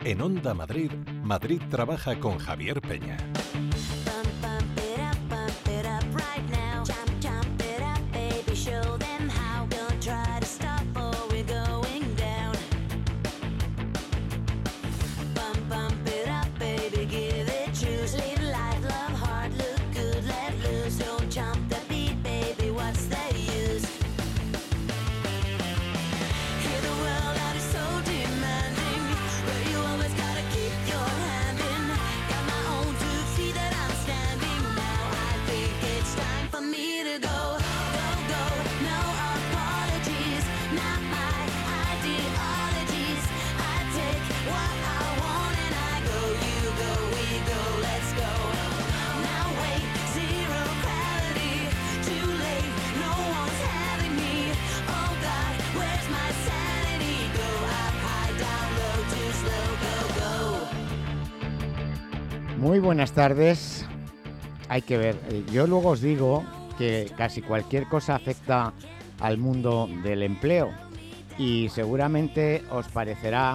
En Onda Madrid, Madrid trabaja con Javier Peña. Muy buenas tardes. Hay que ver, yo luego os digo que casi cualquier cosa afecta al mundo del empleo y seguramente os parecerá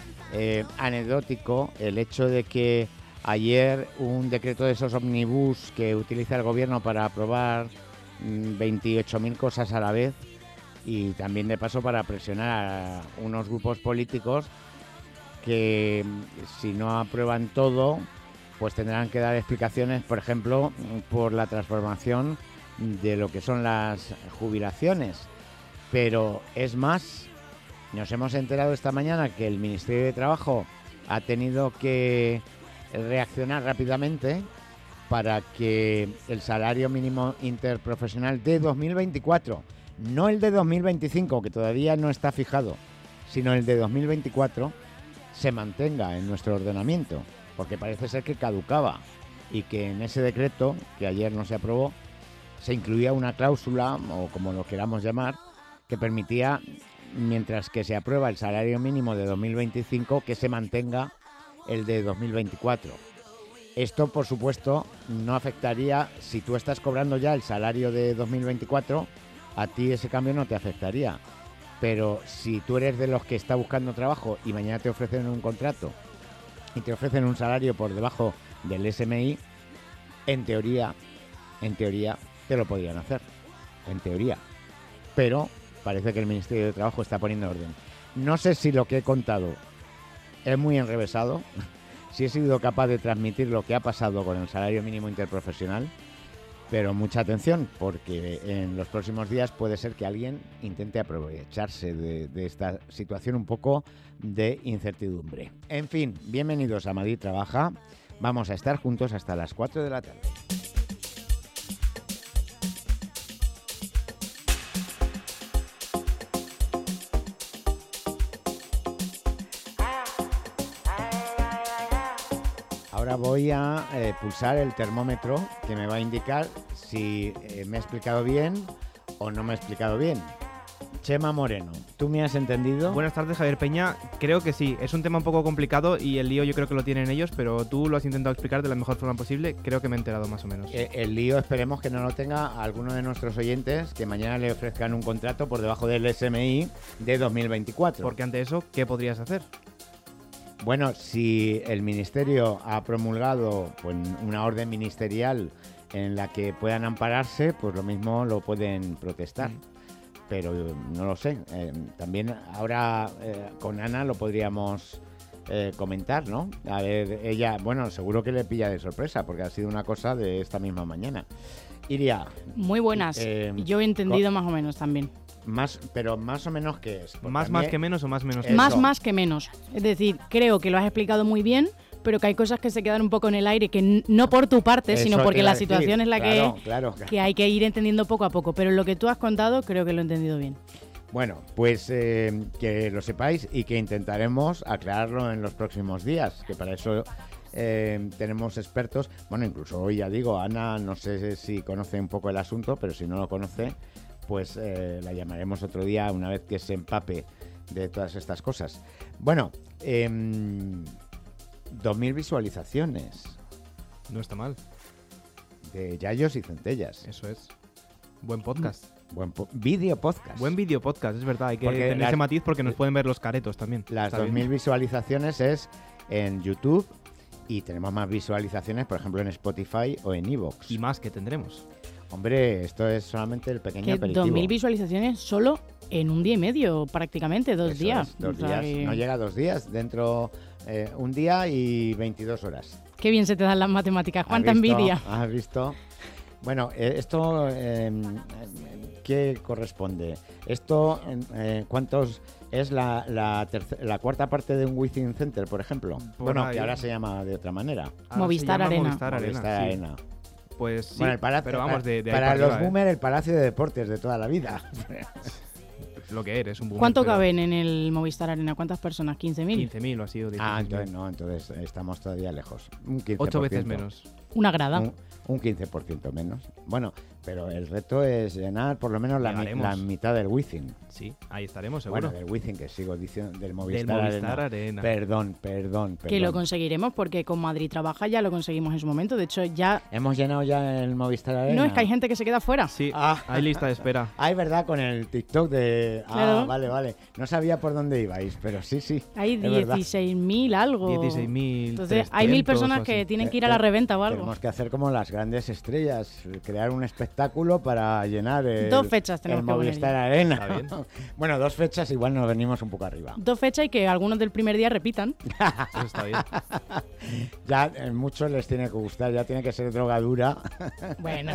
anecdótico el hecho de que ayer un decreto de esos omnibus que utiliza el gobierno para aprobar 28.000 cosas a la vez y también de paso para presionar a unos grupos políticos que si no aprueban todo pues tendrán que dar explicaciones, por ejemplo, por la transformación de lo que son las jubilaciones. Pero es más, nos hemos enterado esta mañana que el Ministerio de Trabajo ha tenido que reaccionar rápidamente para que el salario mínimo interprofesional de 2024, no el de 2025, que todavía no está fijado, sino el de 2024, se mantenga en nuestro ordenamiento. Porque parece ser que caducaba y que en ese decreto, que ayer no se aprobó, se incluía una cláusula, o como lo queramos llamar, que permitía, mientras que se aprueba el salario mínimo de 2025, que se mantenga el de 2024. Esto, por supuesto, no afectaría, si tú estás cobrando ya el salario de 2024, a ti ese cambio no te afectaría. Pero si tú eres de los que está buscando trabajo y mañana te ofrecen un contrato y te ofrecen un salario por debajo del SMI, en teoría, te lo podrían hacer. En teoría. Pero parece que el Ministerio de Trabajo está poniendo orden. No sé si lo que he contado es muy enrevesado, si he sido capaz de transmitir lo que ha pasado con el salario mínimo interprofesional, pero mucha atención, porque en los próximos días puede ser que alguien intente aprovecharse de esta situación un poco de incertidumbre. En fin, bienvenidos a Madrid Trabaja. Vamos a estar juntos hasta las 4 de la tarde. Ahora voy a pulsar el termómetro que me va a indicar si me he explicado bien o no me he explicado bien. Chema Moreno, ¿tú me has entendido? Buenas tardes, Javier Peña. Creo que sí. Es un tema un poco complicado y el lío yo creo que lo tienen ellos, pero tú lo has intentado explicar de la mejor forma posible. Creo que me he enterado más o menos. El lío esperemos que no lo tenga alguno de nuestros oyentes que mañana le ofrezcan un contrato por debajo del SMI de 2024. Porque ante eso, ¿qué podrías hacer? Bueno, si el Ministerio ha promulgado pues, una orden ministerial en la que puedan ampararse, pues lo mismo lo pueden protestar. Pero no lo sé. También ahora con Ana lo podríamos comentar, ¿no? A ver, ella, bueno, seguro que le pilla de sorpresa porque ha sido una cosa de esta misma mañana. Iria. Muy buenas. Yo he entendido más o menos también. Pero más o menos ¿qué es? ¿Más que menos o más menos? Más que menos. Es decir, creo que lo has explicado muy bien, pero que hay cosas que se quedan un poco en el aire, que no por tu parte, eso sino porque la situación es la claro. Que hay que ir entendiendo poco a poco. Pero lo que tú has contado creo que lo he entendido bien. Bueno, pues que lo sepáis y que intentaremos aclararlo en los próximos días, que para eso tenemos expertos. Bueno, incluso hoy ya digo, Ana, no sé si conoce un poco el asunto, pero si no lo conoce, pues la llamaremos otro día una vez que se empape de todas estas cosas. Bueno, 2.000 visualizaciones. No está mal. De Yayos y Centellas. Eso es. Buen podcast. Buen video podcast. Buen video podcast, es verdad. Hay que tener ese matiz porque nos pueden ver los caretos también. Las 2.000 visualizaciones es en YouTube y tenemos más visualizaciones, por ejemplo, en Spotify o en iVoox. Y más que tendremos. Hombre, esto es solamente el pequeño Que aperitivo. 2.000 visualizaciones solo en un día y medio, prácticamente, 2 Eso días. es, 2 O sea días. que- No llega a 2 días, dentro un día y 22 horas. Qué bien se te dan las matemáticas, ¿Has cuánta visto? envidia. ¿Has visto? Bueno, esto, ¿qué corresponde? Esto, ¿cuántos es la cuarta parte de un Within Center, por ejemplo? Por Bueno, ahí. que ahora se llama de otra manera. Ahora Movistar se llama Arena. Movistar Arena, Movistar sí. Arena. Pues sí, Bueno, el palacio, pero vamos, de ahí para para los arriba, boomers, el Palacio de Deportes de toda la vida. Lo que eres, un boomer. ¿Cuánto pero caben en el Movistar Arena? ¿Cuántas personas? ¿15.000? 15.000 o ha sido 16.000. Entonces no, entonces estamos todavía lejos. Un 15%. 8 veces menos. Una grada. Un 15% menos. Bueno, pero el reto es llenar por lo menos la Llegaremos. mitad del Within. Sí, ahí estaremos, seguro. Bueno, del Within, que sigo diciendo, del Movistar, Del Movistar Arena. Arena. Perdón. Que lo conseguiremos porque con Madrid Trabaja ya lo conseguimos en su momento. De hecho, ya ¿Hemos llenado ya el Movistar Arena? no es que hay gente que se queda fuera. Sí, Ah. hay lista de espera. Ah, es verdad, con el TikTok de... Claro. Vale. No sabía por dónde ibais, pero sí. Hay es verdad. 16.000 algo. 16.000. Entonces, hay 1.000 personas que tienen que ir a la reventa o algo. Tenemos que hacer como las grandes estrellas, crear un espectáculo para llenar el, 2 fechas tenemos el que poner Movistar ya. Arena. Está bien. Bueno, 2 fechas igual nos venimos un poco arriba. 2 fechas y que algunos del primer día repitan. Eso está bien. Ya muchos les tiene que gustar, ya tiene que ser drogadura. Bueno,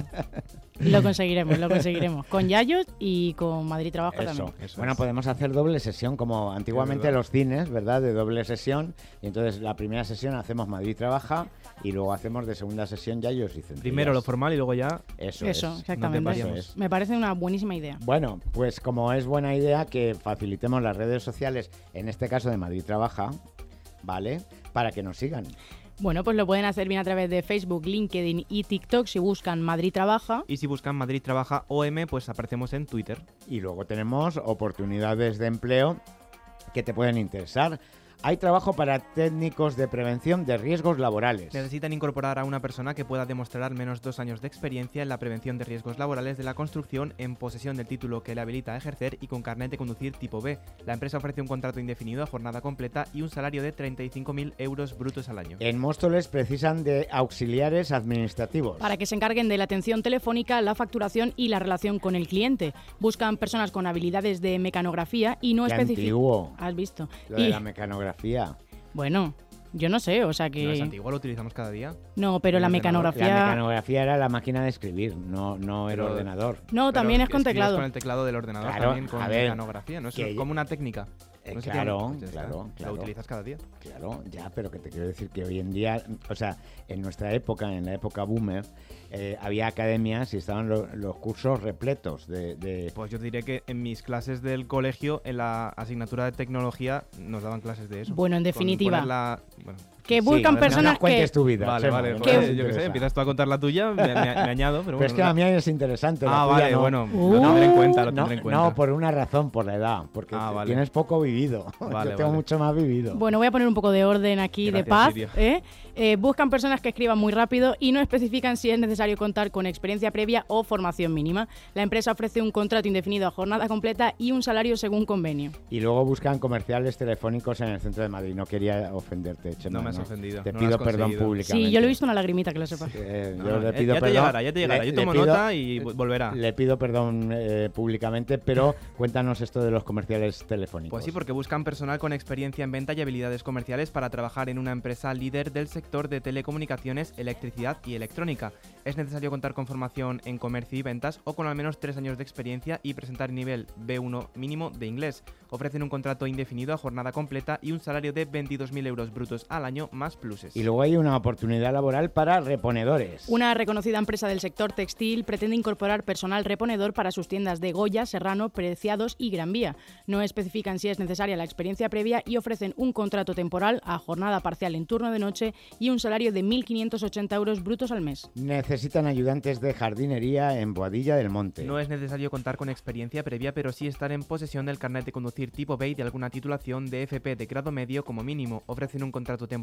lo conseguiremos. Con Yayos y con Madrid Trabaja también. Eso Bueno, es. podemos hacer doble sesión, como antiguamente verdad. los cines, ¿verdad? De doble sesión. Y entonces la primera sesión hacemos Madrid Trabaja y luego hacemos de segunda sesión Yayos y Centellas. Primero lo formal y luego ya. Eso, Eso, es. exactamente. pases. Eso es. Me parece una buenísima idea. Bueno, pues como es buena idea que facilitemos las redes sociales, en este caso de Madrid Trabaja, ¿vale? Para que nos sigan. Bueno, pues lo pueden hacer bien a través de Facebook, LinkedIn y TikTok si buscan Madrid Trabaja. Y si buscan Madrid Trabaja OM, pues aparecemos en Twitter. Y luego tenemos oportunidades de empleo que te pueden interesar. Hay trabajo para técnicos de prevención de riesgos laborales. Necesitan incorporar a una persona que pueda demostrar al menos 2 años de experiencia en la prevención de riesgos laborales de la construcción, en posesión del título que le habilita a ejercer y con carnet de conducir tipo B. La empresa ofrece un contrato indefinido a jornada completa y un salario de 35.000 euros brutos al año. En Móstoles precisan de auxiliares administrativos. Para que se encarguen de la atención telefónica, la facturación y la relación con el cliente. Buscan personas con habilidades de mecanografía y no Qué especifican. antiguo, ¿Has visto? lo de Y- la mecanografía. Bueno, yo no sé, o sea que... No es antiguo, lo utilizamos cada día. No, pero la El ordenador. La mecanografía... mecanografía era la máquina de escribir, no el Pero- ordenador. No, Pero también es con escribes teclado. con el teclado del ordenador, Claro, también con a ver, mecanografía, ¿no? Es que- como una técnica. No sé qué- claro, pues ya está. claro. Lo utilizas cada día. Claro, ya, pero que te quiero decir que hoy en día, o sea, en nuestra época, en la época boomer, había academias y estaban los cursos repletos de... Pues yo diré que en mis clases del colegio, en la asignatura de tecnología, nos daban clases de eso. Bueno, en Con definitiva, poner bueno, que Sí, buscan no personas nos cuentes que... tu vida. vale, Chema, vale. no Pues, nos yo qué sé, interesa. empiezas tú a contar la tuya, me añado, pero Pero bueno. es que la mía es interesante. la Ah, tuya vale, no. bueno, lo tendré en cuenta, lo tendré en cuenta. No, por una razón, por la edad, porque Ah, vale. tienes poco vivido. Vale, Yo tengo vale. mucho más vivido. Bueno, voy a poner un poco de orden aquí, de Gracias, paz. Siria. Buscan personas que escriban muy rápido y no especifican si es necesario contar con experiencia previa o formación mínima. La empresa ofrece un contrato indefinido a jornada completa y un salario según convenio. Y luego buscan comerciales telefónicos en el centro de Madrid. No quería ofenderte, Chema. No me has ofendido, Te no lo pido has perdón conseguido. públicamente. Sí, yo lo he visto una lagrimita, que lo sepas. Yo No, le pido ya te perdón. llegará, ya te llegará. Yo tomo pido- nota y volverá. Le pido perdón públicamente, pero cuéntanos esto de los comerciales telefónicos. Pues sí, porque buscan personal con experiencia en venta y habilidades comerciales para trabajar en una empresa líder del sector de telecomunicaciones, electricidad y electrónica. Es necesario contar con formación en comercio y ventas o con al menos 3 años de experiencia y presentar nivel B1 mínimo de inglés. Ofrecen un contrato indefinido a jornada completa y un salario de 22.000 euros brutos al año más pluses. Y luego hay una oportunidad laboral para reponedores. Una reconocida empresa del sector textil pretende incorporar personal reponedor para sus tiendas de Goya, Serrano, Preciados y Gran Vía. No especifican si es necesaria la experiencia previa y ofrecen un contrato temporal a jornada parcial en turno de noche y un salario de 1.580 euros brutos al mes. Necesitan ayudantes de jardinería en Boadilla del Monte. No es necesario contar con experiencia previa, pero sí estar en posesión del carnet de conducir tipo B y de alguna titulación de FP de grado medio como mínimo. Ofrecen un contrato temporal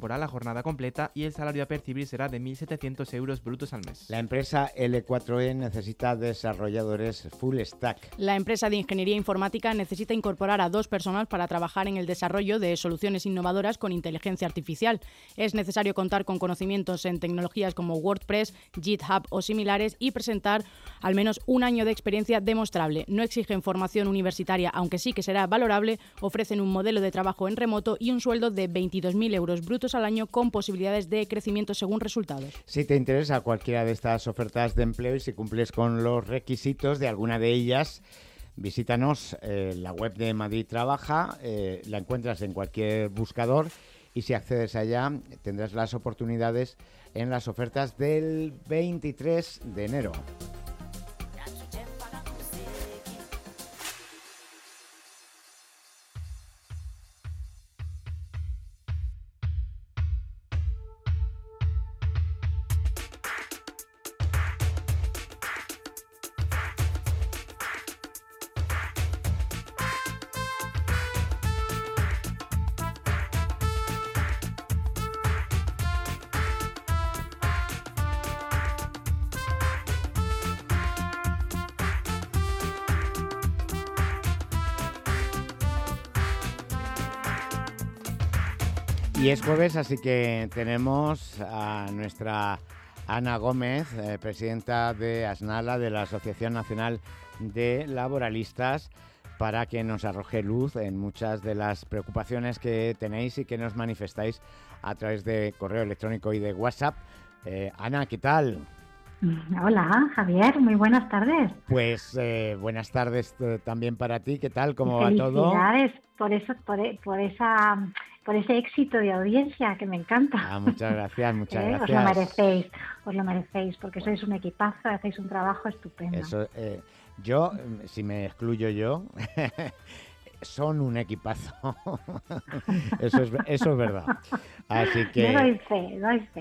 incorporará la jornada completa y el salario a percibir será de 1.700 euros brutos al mes. La empresa L4E necesita desarrolladores full stack. La empresa de ingeniería informática necesita incorporar a 2 personas para trabajar en el desarrollo de soluciones innovadoras con inteligencia artificial. Es necesario contar con conocimientos en tecnologías como WordPress, GitHub o similares y presentar al menos un año de experiencia demostrable. No exigen formación universitaria, aunque sí que será valorable. Ofrecen un modelo de trabajo en remoto y un sueldo de 22.000 euros brutos al año con posibilidades de crecimiento según resultados. Si te interesa cualquiera de estas ofertas de empleo y si cumples con los requisitos de alguna de ellas, visítanos la web de Madrid Trabaja, la encuentras en cualquier buscador y si accedes allá tendrás las oportunidades en las ofertas del 23 de enero. Y es jueves, así que tenemos a nuestra Ana Gómez, presidenta de ASNALA, de la Asociación Nacional de Laboralistas, para que nos arroje luz en muchas de las preocupaciones que tenéis y que nos manifestáis a través de correo electrónico y de WhatsApp. Ana, ¿qué tal? Hola, Javier, muy buenas tardes. Pues buenas tardes también para ti, ¿qué tal? ¿Cómo va todo? Felicidades por ese éxito de audiencia que me encanta. Muchas gracias, muchas gracias. Os lo merecéis, porque sois un equipazo, hacéis un trabajo estupendo. Eso, yo, si me excluyo yo, son un equipazo. Eso es verdad. Así que... Yo doy fe.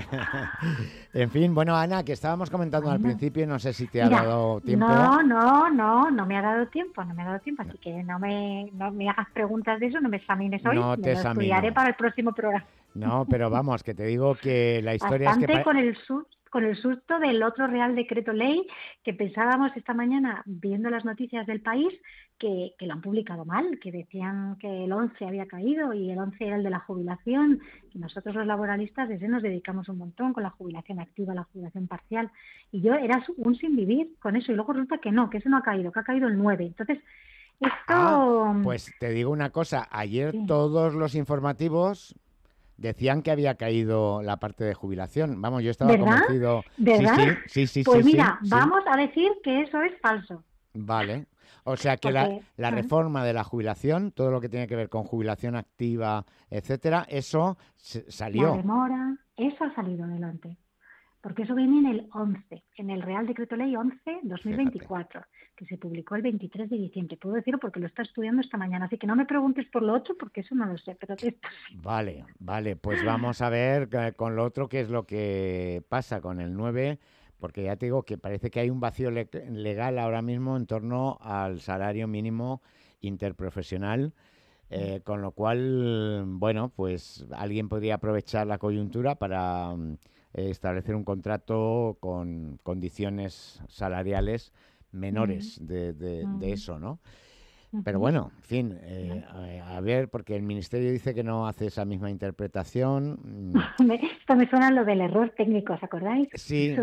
En fin, bueno, Ana, que estábamos comentando al principio, no sé si te ha dado tiempo. No me ha dado tiempo, así que no me hagas preguntas de eso, no me examines hoy, no te me lo estudiaré para el próximo programa. No, pero vamos, que te digo que la historia Bastante es que... con el susto del otro Real Decreto Ley que pensábamos esta mañana, viendo las noticias del país, que lo han publicado mal, que decían que el 11 había caído y el 11 era el de la jubilación, y nosotros los laboralistas desde nos dedicamos un montón con la jubilación activa, la jubilación parcial, y yo era un sin vivir con eso, y luego resulta que no, que eso no ha caído, que ha caído el 9. Entonces, esto... pues te digo una cosa, ayer todos los informativos... decían que había caído la parte de jubilación. Vamos, yo estaba convencido. ¿Verdad? Sí. Pues mira, vamos a decir que eso es falso. Vale. O sea que la reforma de la jubilación, todo lo que tiene que ver con jubilación activa, etcétera, eso salió. La demora, eso ha salido adelante. Porque eso viene en el 11, en el Real Decreto Ley 11-2024, que se publicó el 23 de diciembre. Puedo decirlo porque lo está estudiando esta mañana, así que no me preguntes por lo otro porque eso no lo sé. Pero Vale, pues vamos a ver con lo otro qué es lo que pasa con el 9, porque ya te digo que parece que hay un vacío legal ahora mismo en torno al salario mínimo interprofesional. Con lo cual, bueno, pues alguien podría aprovechar la coyuntura para establecer un contrato con condiciones salariales menores de eso, ¿no? Pero bueno, en fin, a ver, porque el Ministerio dice que no hace esa misma interpretación. Esto me suena a lo del error técnico, ¿os acordáis? Sí.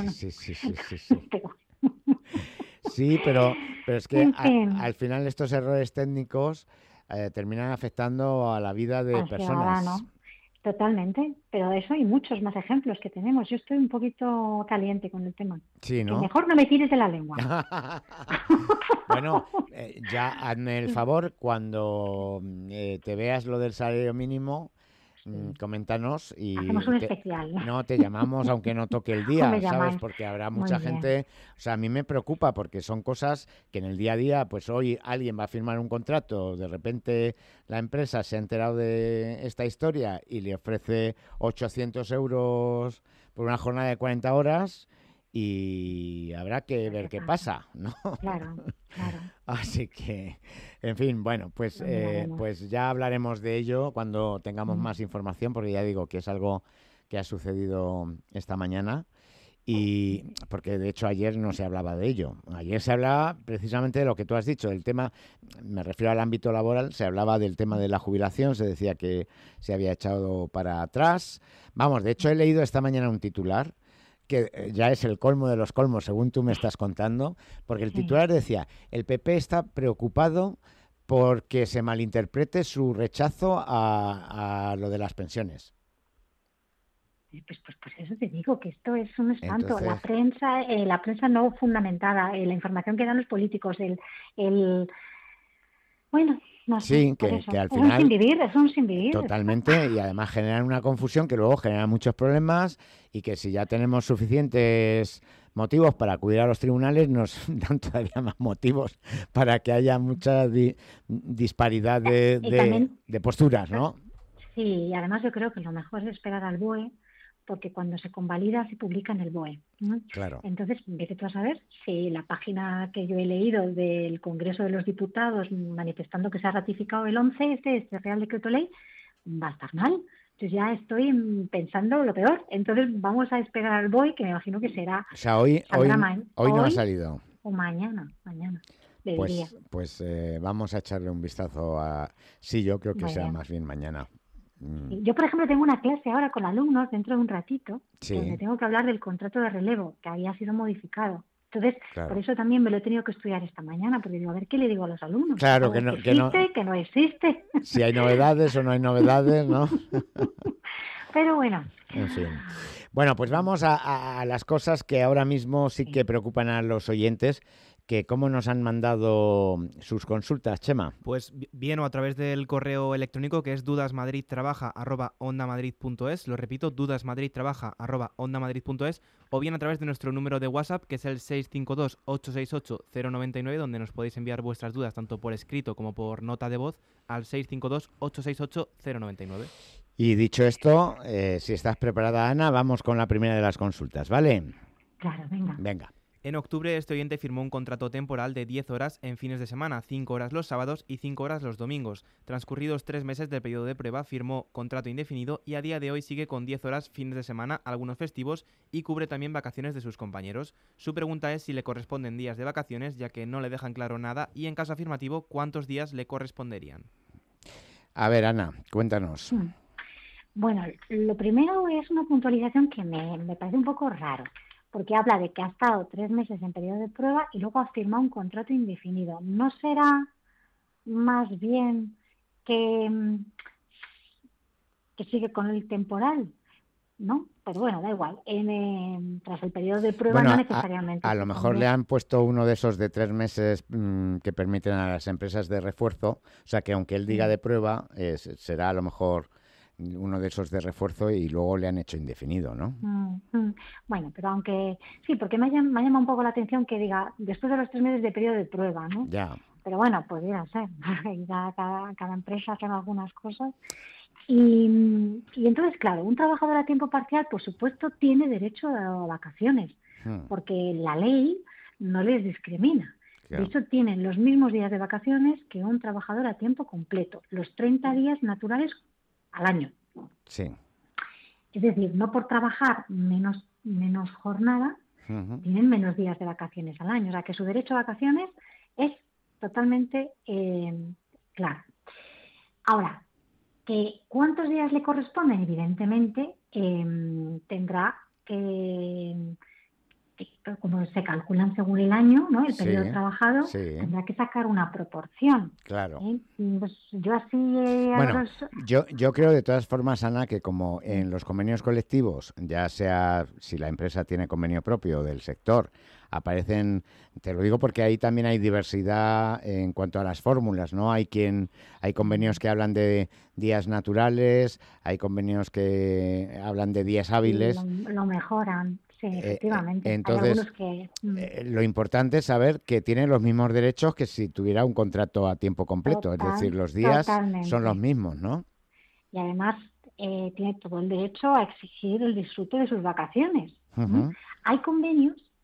Sí, pero es que al final estos errores técnicos terminan afectando a la vida de personas. Ciudadano. Totalmente, pero de eso hay muchos más ejemplos que tenemos. Yo estoy un poquito caliente con el tema. Sí, ¿no? Que mejor no me tires de la lengua. Bueno, ya hazme el favor, cuando te veas lo del salario mínimo, coméntanos y hacemos un especial. No, te llamamos aunque no toque el día, ¿sabes? Porque habrá mucha gente, o sea, a mí me preocupa porque son cosas que en el día a día, pues hoy alguien va a firmar un contrato, de repente la empresa se ha enterado de esta historia y le ofrece 800 euros por una jornada de 40 horas y habrá que ver qué pasa, ¿no? Claro. Así que, en fin, bueno, pues ya hablaremos de ello cuando tengamos más información, porque ya digo que es algo que ha sucedido esta mañana. Y porque de hecho ayer no se hablaba de ello. Ayer se hablaba precisamente de lo que tú has dicho, el tema, me refiero al ámbito laboral, se hablaba del tema de la jubilación, se decía que se había echado para atrás. Vamos, de hecho he leído esta mañana un titular que ya es el colmo de los colmos, según tú me estás contando, porque el titular decía, el PP está preocupado porque se malinterprete su rechazo a lo de las pensiones. Pues eso te digo, que esto es un espanto. Entonces, La prensa no fundamentada, la información que dan los políticos, bueno, no sé, sí, por eso. que al Es un final sinvivir, es un sinvivir. totalmente, y además generan una confusión que luego genera muchos problemas y que si ya tenemos suficientes motivos para acudir a los tribunales, nos dan todavía más motivos para que haya mucha disparidad de posturas, ¿no? Sí, y además yo creo que lo mejor es esperar al BOE, porque cuando se convalida se publica en el BOE, ¿no? Claro. Entonces, vete tú a saber si la página que yo he leído del Congreso de los Diputados manifestando que se ha ratificado el 11, este Real Decreto Ley, va a estar mal. Entonces ya estoy pensando lo peor. Entonces vamos a esperar al BOE, que me imagino que será... O sea, hoy no ha salido. O mañana, debería. Pues vamos a echarle un vistazo a... Sí, yo creo que será más bien mañana. Yo, por ejemplo, tengo una clase ahora con alumnos dentro de un ratito, sí, donde tengo que hablar del contrato de relevo, que había sido modificado. Entonces, claro, por eso también me lo he tenido que estudiar esta mañana, porque digo, a ver qué le digo a los alumnos. Claro, que existe, que no existe. Si hay novedades o no hay novedades, ¿no? Pero bueno. En fin. Bueno, pues vamos a las cosas que ahora mismo sí que preocupan a los oyentes, que cómo nos han mandado sus consultas, Chema. Pues bien, o a través del correo electrónico que es dudasmadridtrabaja@ondamadrid.es, lo repito, dudasmadridtrabaja@ondamadrid.es, o bien a través de nuestro número de WhatsApp, que es el 652-868-099, donde nos podéis enviar vuestras dudas tanto por escrito como por nota de voz al 652-868-099. Y dicho esto, si estás preparada, Ana, vamos con la primera de las consultas, ¿vale? Claro, venga. En octubre, este oyente firmó un contrato temporal de 10 horas en fines de semana, 5 horas los sábados y 5 horas los domingos. Transcurridos 3 meses del periodo de prueba, firmó contrato indefinido y a día de hoy sigue con 10 horas fines de semana, algunos festivos, y cubre también vacaciones de sus compañeros. Su pregunta es si le corresponden días de vacaciones, ya que no le dejan claro nada, y en caso afirmativo, ¿cuántos días le corresponderían? A ver, Ana, cuéntanos. Bueno, lo primero es una puntualización que me parece un poco raro, porque habla de que ha estado 3 meses en periodo de prueba y luego ha firmado un contrato indefinido. ¿No será más bien que sigue con el temporal? ¿No? Pero bueno, da igual. Tras el periodo de prueba no necesariamente. A lo mejor le han puesto uno de esos de 3 meses que permiten a las empresas de refuerzo. O sea que aunque él diga de prueba, será a lo mejor uno de esos de refuerzo y luego le han hecho indefinido, ¿no? Bueno, pero aunque sí, porque me ha llamado un poco la atención que diga después de los 3 meses de periodo de prueba, ¿no? Ya. Pero bueno, podría ser. Cada empresa hace algunas cosas. Y entonces, claro, un trabajador a tiempo parcial, por supuesto, tiene derecho a vacaciones, porque la ley no les discrimina. Claro. De hecho, tienen los mismos días de vacaciones que un trabajador a tiempo completo, los 30 días naturales al año. Sí. Es decir, no por trabajar menos jornada, tienen menos días de vacaciones al año. O sea, que su derecho a vacaciones es totalmente claro. Ahora, ¿cuántos días le corresponden? Evidentemente, tendrá que, como se calculan según el año, ¿no? El periodo trabajado, tendrá que sacar una proporción. Claro. Pues yo así... Bueno, yo creo de todas formas, Ana, que como en los convenios colectivos, ya sea si la empresa tiene convenio propio del sector, aparecen, te lo digo porque ahí también hay diversidad en cuanto a las fórmulas, ¿no? Hay convenios que hablan de días naturales, hay convenios que hablan de días hábiles. Lo mejoran. Sí, efectivamente. Entonces, lo importante es saber que tiene los mismos derechos que si tuviera un contrato a tiempo completo. Es decir, los días son los mismos, ¿no? Y además tiene todo el derecho a exigir el disfrute de sus vacaciones. Hay convenios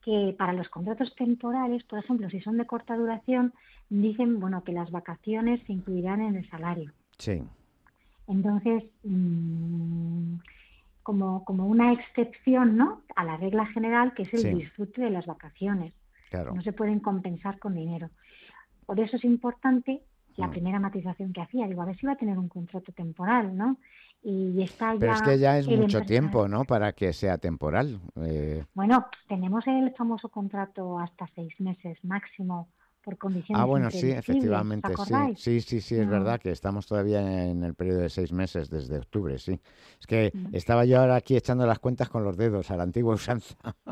que para los contratos temporales, por ejemplo, si son de corta duración, dicen, bueno, que las vacaciones se incluirán en el salario. Sí. Entonces, como una excepción, ¿no?, a la regla general, que es el Sí. disfrute de las vacaciones. Claro. No se pueden compensar con dinero. Por eso es importante la primera matización que hacía. Digo, a ver si va a tener un contrato temporal, ¿no? Y está Pero ya es que ya es el mucho empresario. tiempo, ¿no? Para que sea temporal. Bueno, tenemos el famoso contrato hasta 6 meses máximo por condiciones Bueno, sí, imprevisibles, ¿os efectivamente, sí. acordáis? Sí, es verdad que estamos todavía en el periodo de 6 meses desde octubre, sí. Es que estaba yo ahora aquí echando las cuentas con los dedos a la antigua usanza.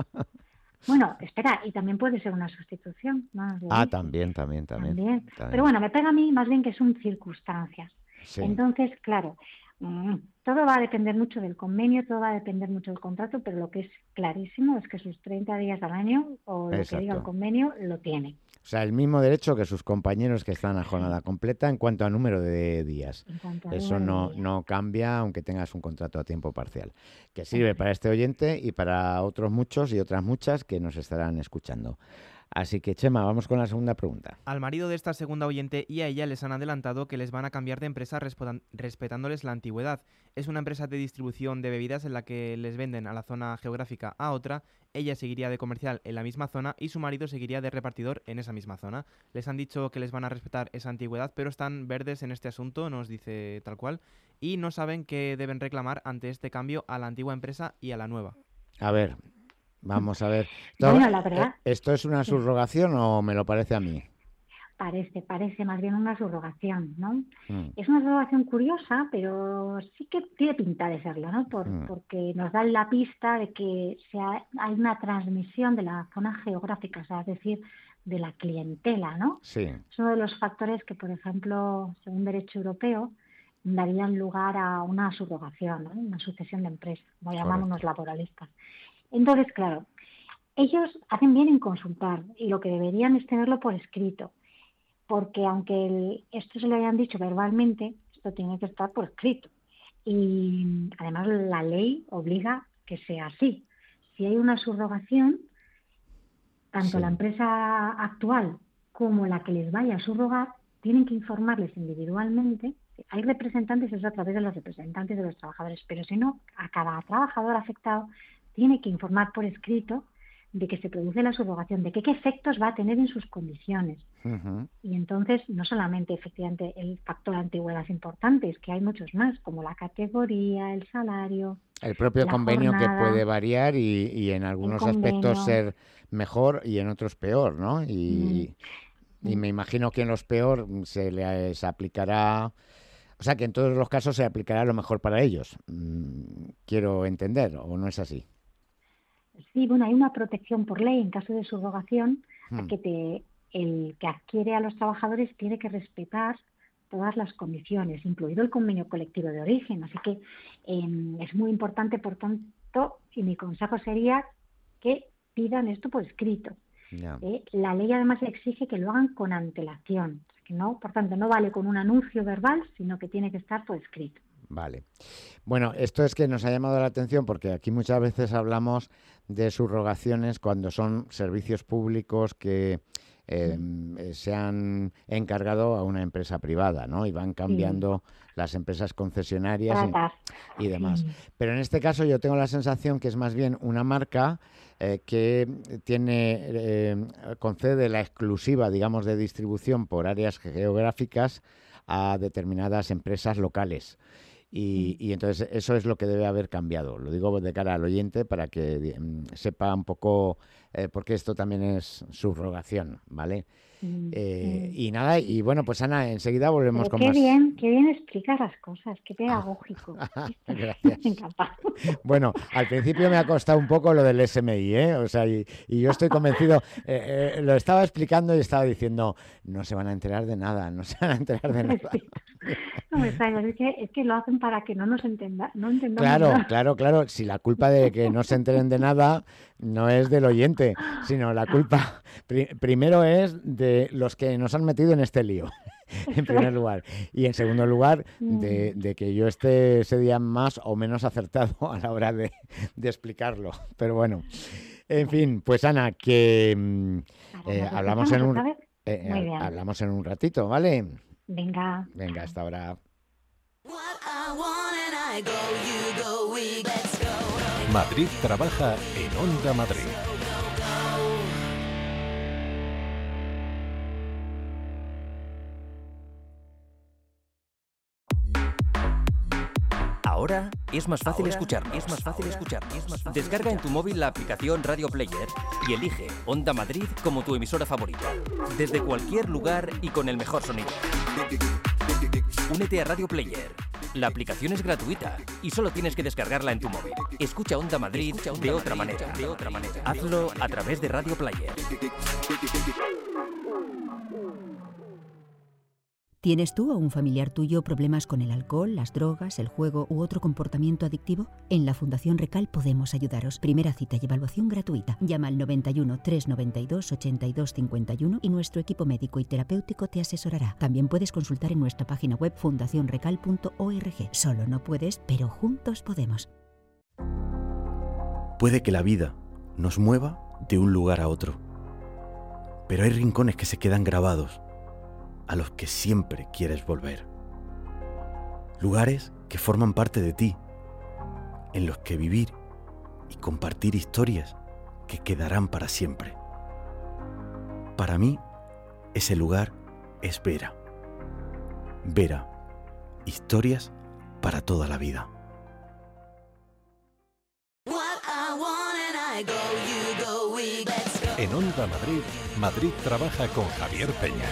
Bueno, espera, y también puede ser una sustitución, no nos lo dice. También. Pero bueno, me pega a mí más bien que son circunstancias. Sí. Entonces, claro, todo va a depender mucho del convenio, todo va a depender mucho del contrato, pero lo que es clarísimo es que sus 30 días al año, o lo que diga el convenio, lo tiene. O sea, el mismo derecho que sus compañeros que están a jornada completa en cuanto a número de días. Eso no cambia aunque tengas un contrato a tiempo parcial, que sirve para este oyente y para otros muchos y otras muchas que nos estarán escuchando. Así que, Chema, vamos con la segunda pregunta. Al marido de esta segunda oyente y a ella les han adelantado que les van a cambiar de empresa respetándoles la antigüedad. Es una empresa de distribución de bebidas en la que les venden a la zona geográfica a otra. Ella seguiría de comercial en la misma zona y su marido seguiría de repartidor en esa misma zona. Les han dicho que les van a respetar esa antigüedad, pero están verdes en este asunto, nos dice tal cual, y no saben qué deben reclamar ante este cambio a la antigua empresa y a la nueva. A ver, vamos a ver. Bueno, la verdad. ¿Esto es una subrogación o me lo parece a mí? Parece más bien una subrogación, ¿no? Es una subrogación curiosa, pero sí que tiene pinta de serlo, ¿no? Porque nos da la pista de que hay una transmisión de la zona geográfica, o sea, es decir, de la clientela, ¿no? Sí. Es uno de los factores que, por ejemplo, según derecho europeo, darían lugar a una subrogación, ¿no? Una sucesión de empresas, como llamamos los laboralistas. Entonces, claro, ellos hacen bien en consultar y lo que deberían es tenerlo por escrito, porque aunque esto se lo hayan dicho verbalmente, esto tiene que estar por escrito. Y además la ley obliga que sea así. Si hay una subrogación, tanto la empresa actual como la que les vaya a subrogar tienen que informarles individualmente. Hay representantes, eso a través de los representantes de los trabajadores, pero si no, a cada trabajador afectado tiene que informar por escrito de que se produce la subrogación, de qué efectos va a tener en sus condiciones. Y entonces, no solamente efectivamente el factor antigüedad es importante, es que hay muchos más, como la categoría, el salario, el propio convenio jornada, que puede variar y en algunos aspectos ser mejor y en otros peor, ¿no? Y me imagino que en los peor se les aplicará, o sea, que en todos los casos se aplicará lo mejor para ellos. Quiero entender, ¿o no es así? Sí, bueno, hay una protección por ley en caso de subrogación, el que adquiere a los trabajadores tiene que respetar todas las condiciones, incluido el convenio colectivo de origen. Así que es muy importante, por tanto, y mi consejo sería que pidan esto por escrito. La ley además exige que lo hagan con antelación. Que no, por tanto, no vale con un anuncio verbal, sino que tiene que estar por escrito. Vale. Bueno, esto es que nos ha llamado la atención porque aquí muchas veces hablamos de subrogaciones cuando son servicios públicos que se han encargado a una empresa privada, ¿no? Y van cambiando las empresas concesionarias y demás. Pero en este caso yo tengo la sensación que es más bien una marca que concede la exclusiva, digamos, de distribución por áreas geográficas a determinadas empresas locales. Y entonces eso es lo que debe haber cambiado. Lo digo de cara al oyente para que sepa un poco, porque esto también es subrogación, ¿vale? Y nada, y bueno, pues Ana, enseguida volvemos con más. Qué bien explicas las cosas, qué pedagógico. Gracias. Me encanta. Bueno, al principio me ha costado un poco lo del SMI, ¿eh? O sea, y yo estoy convencido, lo estaba explicando y estaba diciendo, no se van a enterar de nada, no se van a enterar de nada. Sí. No, es que lo hacen para que no entendamos nada. Claro. Si la culpa de que no se enteren de nada no es del oyente, sino la culpa primero es de los que nos han metido en este lío, en primer lugar. Y en segundo lugar, de que yo esté ese día más o menos acertado a la hora de explicarlo. Pero bueno. En fin, pues Ana, que Hablamos otra vez. Muy bien. hablamos en un ratito, ¿vale? Venga. Venga, hasta ahora. Madrid trabaja en Onda Madrid. Ahora es más fácil escucharnos. Descarga en tu móvil la aplicación Radio Player y elige Onda Madrid como tu emisora favorita. Desde cualquier lugar y con el mejor sonido. Únete a Radio Player. La aplicación es gratuita y solo tienes que descargarla en tu móvil. Escucha Onda Madrid de otra manera. Hazlo a través de Radio Player. ¿Tienes tú o un familiar tuyo problemas con el alcohol, las drogas, el juego u otro comportamiento adictivo? En la Fundación Recal podemos ayudaros. Primera cita y evaluación gratuita. Llama al 91 392 82 51 y nuestro equipo médico y terapéutico te asesorará. También puedes consultar en nuestra página web fundacionrecal.org. Solo no puedes, pero juntos podemos. Puede que la vida nos mueva de un lugar a otro, pero hay rincones que se quedan grabados, a los que siempre quieres volver. Lugares que forman parte de ti, en los que vivir y compartir historias que quedarán para siempre. Para mí, ese lugar es Vera. Vera, historias para toda la vida. En Onda Madrid, Madrid trabaja con Javier Peña.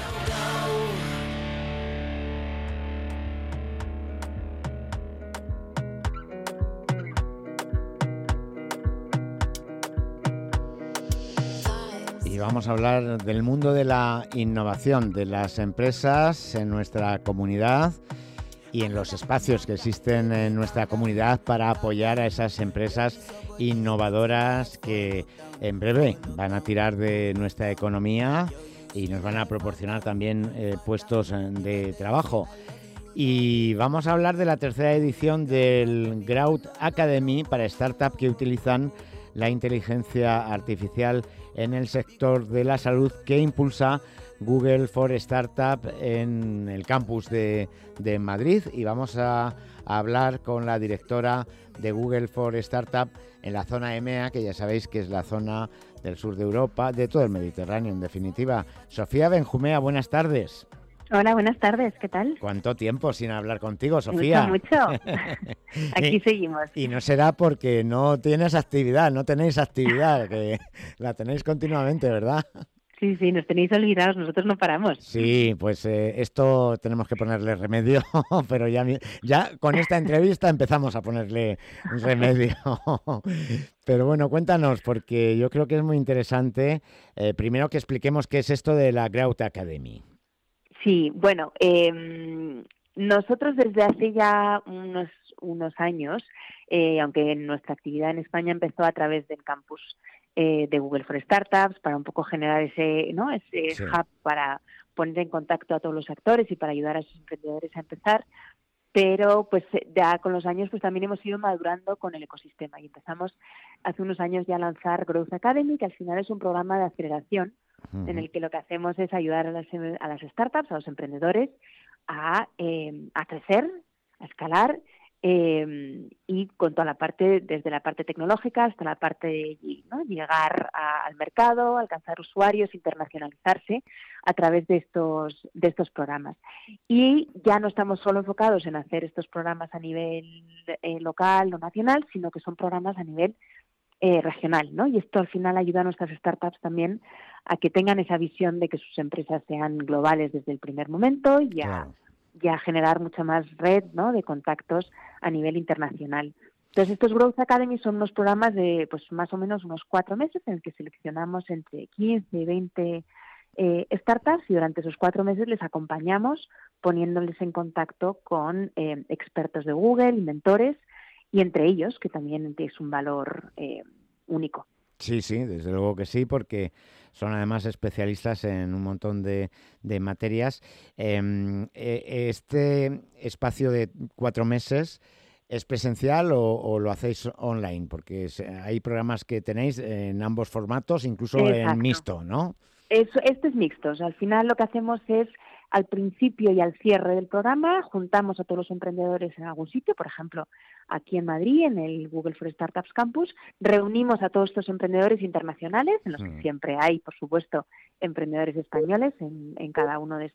Y vamos a hablar del mundo de la innovación, de las empresas en nuestra comunidad y en los espacios que existen en nuestra comunidad para apoyar a esas empresas innovadoras que en breve van a tirar de nuestra economía y nos van a proporcionar también puestos de trabajo. Y vamos a hablar de la tercera edición del Growth Academy para startups que utilizan la inteligencia artificial en el sector de la salud que impulsa Google for Startup en el campus de Madrid. Y vamos a hablar con la directora de Google for Startup en la zona EMEA, que ya sabéis que es la zona del sur de Europa, de todo el Mediterráneo en definitiva. Sofía Benjumea, buenas tardes. Hola, buenas tardes, ¿qué tal? ¿Cuánto tiempo sin hablar contigo, Sofía? Mucho. Aquí seguimos. Y no será porque no tenéis actividad, que la tenéis continuamente, ¿verdad? Sí, nos tenéis olvidados, nosotros no paramos. Sí, pues esto tenemos que ponerle remedio, pero ya con esta entrevista empezamos a ponerle remedio. Pero bueno, cuéntanos, porque yo creo que es muy interesante, primero que expliquemos qué es esto de la Growth Academy. Sí, bueno, nosotros desde hace ya unos años, aunque nuestra actividad en España empezó a través del campus de Google for Startups, para un poco generar ese Sí. hub para poner en contacto a todos los actores y para ayudar a esos emprendedores a empezar, pero pues ya con los años pues también hemos ido madurando con el ecosistema y empezamos hace unos años ya a lanzar Growth Academy, que al final es un programa de aceleración en el que lo que hacemos es ayudar a las startups, a los emprendedores a crecer, a escalar y con toda la parte, desde la parte tecnológica hasta la parte de llegar al mercado, alcanzar usuarios, internacionalizarse a través de estos programas. Y ya no estamos solo enfocados en hacer estos programas a nivel local o nacional, sino que son programas a nivel regional, ¿no? Y esto al final ayuda a nuestras startups también a que tengan esa visión de que sus empresas sean globales desde el primer momento y a generar mucha más red, ¿no?, de contactos a nivel internacional. Entonces, estos Growth Academy son unos programas de pues más o menos unos 4 meses en el que seleccionamos entre 15 y 20 startups y durante esos 4 meses les acompañamos poniéndoles en contacto con expertos de Google, mentores, y entre ellos, que también es un valor único. Sí, desde luego que sí, porque son además especialistas en un montón de materias. Este espacio de 4 meses ¿Es presencial o lo hacéis online? Porque hay programas que tenéis en ambos formatos, incluso en mixto, ¿no? Este es mixto. O sea, al final lo que hacemos es, al principio y al cierre del programa, juntamos a todos los emprendedores en algún sitio, por ejemplo, aquí en Madrid, en el Google for Startups Campus, reunimos a todos estos emprendedores internacionales, en los que siempre hay, por supuesto, emprendedores españoles en cada uno de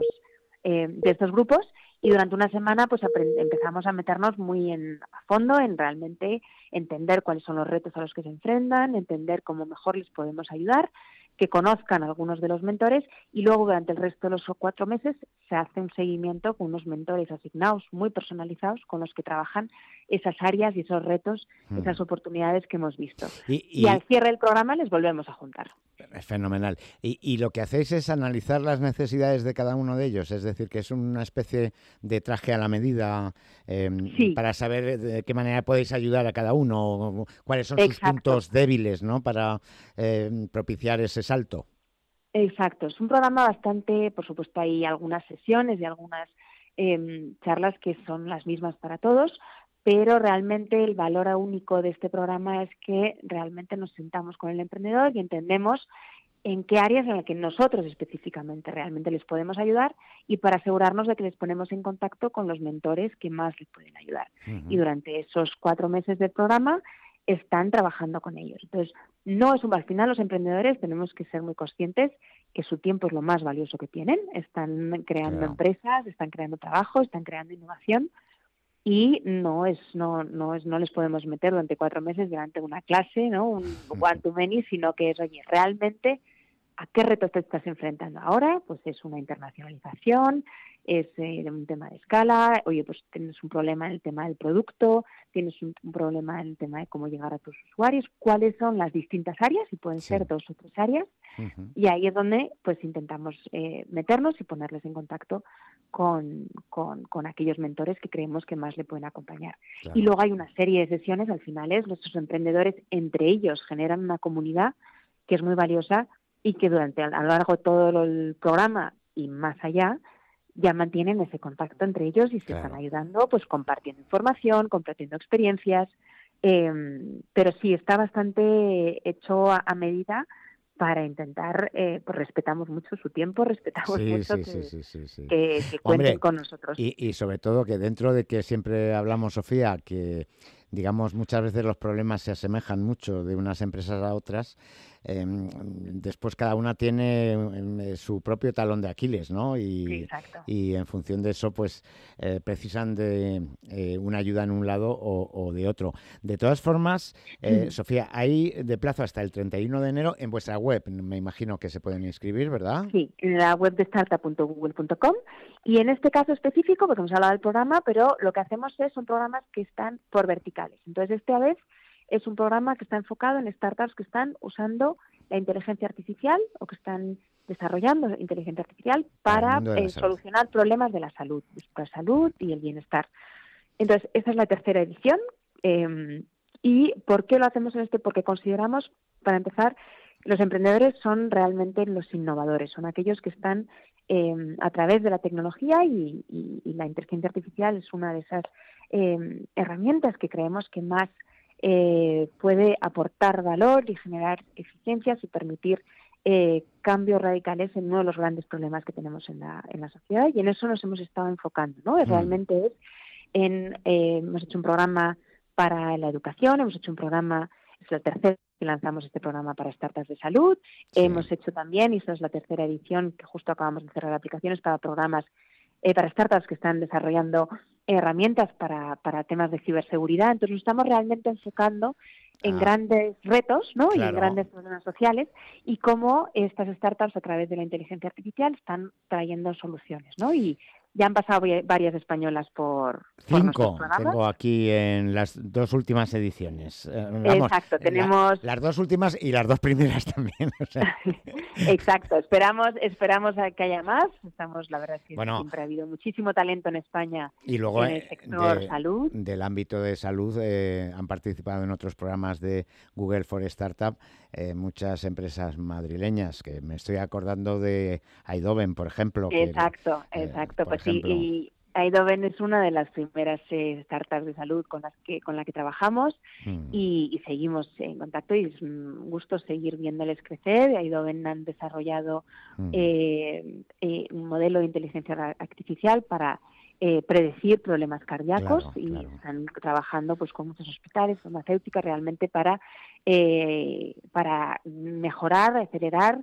estos grupos, y durante una semana pues empezamos a meternos muy a fondo en realmente entender cuáles son los retos a los que se enfrentan, entender cómo mejor les podemos ayudar, que conozcan algunos de los mentores, y luego durante el resto de los 4 meses se hace un seguimiento con unos mentores asignados muy personalizados con los que trabajan esas áreas y esos retos, esas oportunidades que hemos visto. Y al cierre del programa les volvemos a juntar. Es fenomenal. Y lo que hacéis es analizar las necesidades de cada uno de ellos, es decir, que es una especie de traje a la medida para saber de qué manera podéis ayudar a cada uno, cuáles son sus puntos débiles, ¿no? Para propiciar ese salto. Exacto, es un programa bastante, por supuesto hay algunas sesiones y algunas charlas que son las mismas para todos, pero realmente el valor único de este programa es que realmente nos sentamos con el emprendedor y entendemos en qué áreas en las que nosotros específicamente realmente les podemos ayudar, y para asegurarnos de que les ponemos en contacto con los mentores que más les pueden ayudar. Y durante esos 4 meses del programa están trabajando con ellos. Entonces, al final los emprendedores tenemos que ser muy conscientes que su tiempo es lo más valioso que tienen. Están creando empresas, están creando trabajo, están creando innovación, y no les podemos meter durante 4 meses delante de una clase, ¿no? Un one-to-many, sino que es, oye, realmente, ¿a qué retos te estás enfrentando ahora? Pues es una internacionalización, es un tema de escala, oye, pues tienes un problema en el tema del producto, tienes un problema en el tema de cómo llegar a tus usuarios, cuáles son las distintas áreas, y pueden ser 2 o 3 áreas, y ahí es donde pues intentamos meternos y ponerles en contacto con aquellos mentores que creemos que más le pueden acompañar. Claro. Y luego hay una serie de sesiones, al final nuestros emprendedores entre ellos generan una comunidad que es muy valiosa y que a lo largo de todo el programa y más allá ya mantienen ese contacto entre ellos y se están ayudando, pues compartiendo información, compartiendo experiencias, pero sí, está bastante hecho a medida para intentar, pues respetamos mucho su tiempo, respetamos mucho que cuenten con nosotros. Y sobre todo que dentro de que siempre hablamos, Sofía, que digamos muchas veces los problemas se asemejan mucho de unas empresas a otras, después cada una tiene su propio talón de Aquiles, ¿no? Y en función de eso, pues precisan de una ayuda en un lado o de otro. De todas formas, Sofía, hay de plazo hasta el 31 de enero en vuestra web, me imagino que se pueden inscribir, ¿verdad? Sí, en la web de startup.google.com, y en este caso específico, porque hemos hablado del programa, pero lo que hacemos son programas que están por verticales. Entonces, esta vez es un programa que está enfocado en startups que están usando la inteligencia artificial o que están desarrollando inteligencia artificial para solucionar problemas de la salud y el bienestar. Entonces, esta es la tercera edición. ¿Y por qué lo hacemos Porque consideramos, para empezar, los emprendedores son realmente los innovadores, son aquellos que están a través de la tecnología y la inteligencia artificial es una de esas herramientas que creemos que más puede aportar valor y generar eficiencias y permitir cambios radicales en uno de los grandes problemas que tenemos en la sociedad, y en eso nos hemos estado enfocando, ¿no? Realmente hemos hecho un programa para la educación, hemos hecho un programa, es la tercera que lanzamos este programa para startups de salud, hemos hecho también, y esta es la tercera edición que justo acabamos de cerrar aplicaciones para programas para startups que están desarrollando herramientas para temas de ciberseguridad. Entonces nos estamos realmente enfocando en grandes retos, ¿no? Y en grandes problemas sociales, y cómo estas startups a través de la inteligencia artificial están trayendo soluciones, ¿no? Y ya han pasado varias españolas por 5 tengo aquí en las 2 últimas ediciones. Exacto, tenemos las 2 últimas y las 2 primeras también. O sea. Exacto, esperamos a que haya más. La verdad es que siempre ha habido muchísimo talento en España y luego en el sector salud. Del ámbito de salud han participado en otros programas de Google for Startup muchas empresas madrileñas, que me estoy acordando de Eindhoven, por ejemplo. Exacto, pues sí, Eindhoven es una de las primeras startups de salud con la que trabajamos y seguimos en contacto y es un gusto seguir viéndoles crecer. Eindhoven han desarrollado un modelo de inteligencia artificial para predecir problemas cardíacos están trabajando pues con muchos hospitales, farmacéuticas realmente para mejorar, acelerar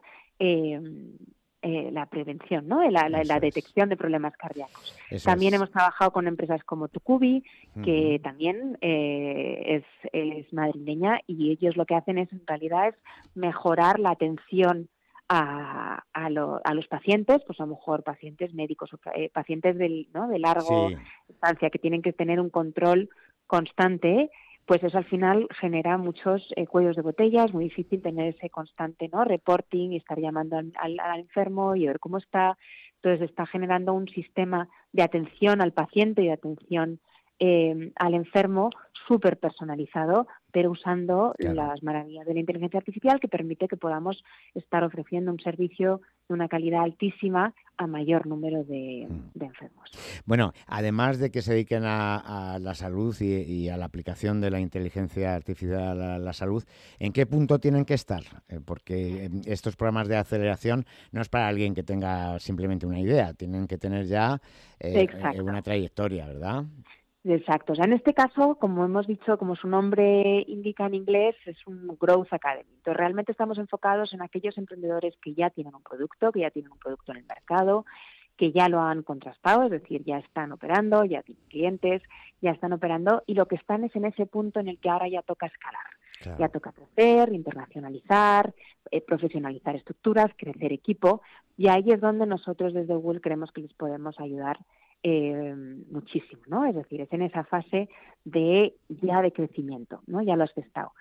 la prevención, ¿no? La detección de problemas cardíacos. También hemos trabajado con empresas como Tucubi, que también es madrileña, y ellos lo que hacen en realidad es mejorar la atención a los pacientes, pues a lo mejor pacientes médicos o pacientes de largo estancia que tienen que tener un control constante. Pues eso al final genera muchos cuellos de botella, es muy difícil tener ese constante reporting y estar llamando al enfermo y ver cómo está. Entonces está generando un sistema de atención al paciente y de atención al enfermo súper personalizado, pero usando las maravillas de la inteligencia artificial que permite que podamos estar ofreciendo un servicio de una calidad altísima a mayor número de enfermos. Bueno, además de que se dediquen a la salud y a la aplicación de la inteligencia artificial a la salud, ¿en qué punto tienen que estar? Porque estos programas de aceleración no es para alguien que tenga simplemente una idea, tienen que tener ya una trayectoria, ¿verdad? Exacto. O sea, en este caso, como hemos dicho, como su nombre indica en inglés, es un Growth Academy. Entonces, realmente estamos enfocados en aquellos emprendedores que ya tienen un producto en el mercado, que ya lo han contrastado, es decir, ya están operando, ya tienen clientes, ya están operando, y lo que están es en ese punto en el que ahora ya toca escalar. Ya toca crecer, internacionalizar, profesionalizar estructuras, crecer equipo, y ahí es donde nosotros desde Google creemos que les podemos ayudar muchísimo, ¿no? Es decir, es en esa fase de crecimiento, ¿no? Ya lo has testado.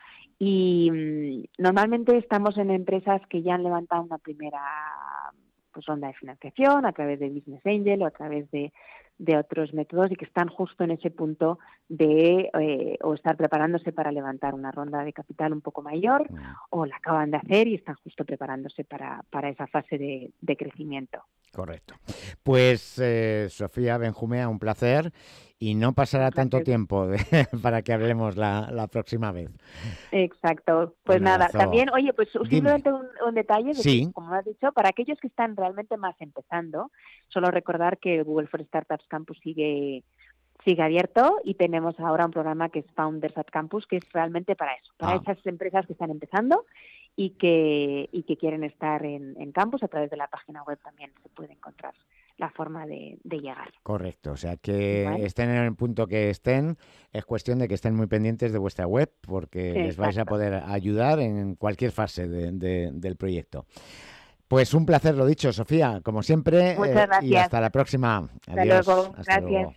Y normalmente estamos en empresas que ya han levantado una primera ronda de financiación a través de Business Angel o a través de otros métodos y que están justo en ese punto de o estar preparándose para levantar una ronda de capital un poco mayor o la acaban de hacer y están justo preparándose para esa fase de crecimiento. Correcto. Pues Sofía Benjumea, un placer y no pasará tanto tiempo para que hablemos la próxima vez. Exacto. Pues nada, también, oye, pues simplemente un detalle, sí. Como has dicho, para aquellos que están realmente más empezando, solo recordar que el Google for Startups Campus sigue abierto y tenemos ahora un programa que es Founders at Campus, que es realmente para eso, para esas empresas que están empezando y que quieren estar en campus. A través de la página web también se puede encontrar la forma de llegar. Correcto, o sea que estén en el punto que estén, es cuestión de que estén muy pendientes de vuestra web porque les vais a poder ayudar en cualquier fase del proyecto. Pues un placer, lo dicho, Sofía, como siempre. Muchas gracias. Y hasta la próxima. Hasta Adiós. luego. Hasta Gracias. luego.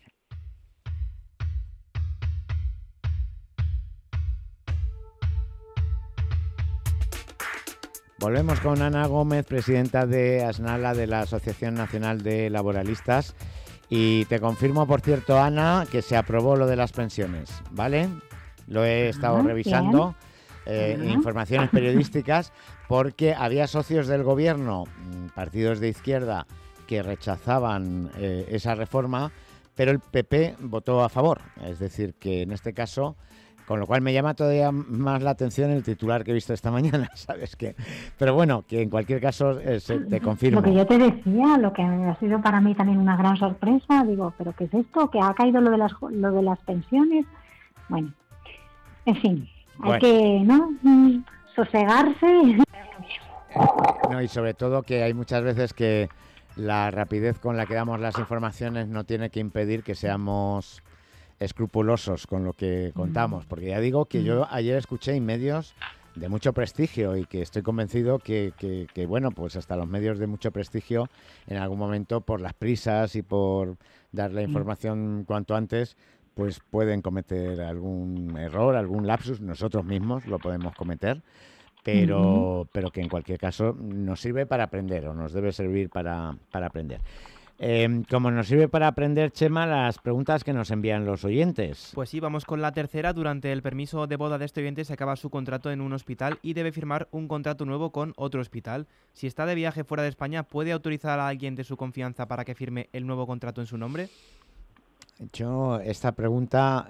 Volvemos con Ana Gómez, presidenta de ASNALA, de la Asociación Nacional de Laboralistas. Y te confirmo, por cierto, Ana, que se aprobó lo de las pensiones, ¿vale? Lo he estado revisando, informaciones periodísticas, porque había socios del gobierno, partidos de izquierda, que rechazaban esa reforma, pero el PP votó a favor. Es decir, que en este caso... Con lo cual me llama todavía más la atención el titular que he visto esta mañana, ¿sabes qué? Pero bueno, que en cualquier caso te confirmo. Lo que yo te decía, lo que ha sido para mí también una gran sorpresa, digo, ¿pero qué es esto? ¿Que ha caído lo de las pensiones? Bueno, en fin, hay que sosegarse. No, y sobre todo que hay muchas veces que la rapidez con la que damos las informaciones no tiene que impedir que seamos escrupulosos con lo que contamos, porque ya digo que yo ayer escuché en medios de mucho prestigio y que estoy convencido que bueno, pues hasta los medios de mucho prestigio en algún momento, por las prisas y por dar la información cuanto antes, pues pueden cometer algún error, algún lapsus. Nosotros mismos lo podemos cometer, pero que en cualquier caso nos sirve para aprender, o nos debe servir para aprender. Como nos sirve para aprender, Chema, las preguntas que nos envían los oyentes. Pues sí, vamos con la tercera. Durante el permiso de boda de este oyente se acaba su contrato en un hospital y debe firmar un contrato nuevo con otro hospital. Si está de viaje fuera de España, ¿puede autorizar a alguien de su confianza para que firme el nuevo contrato en su nombre? Yo esta pregunta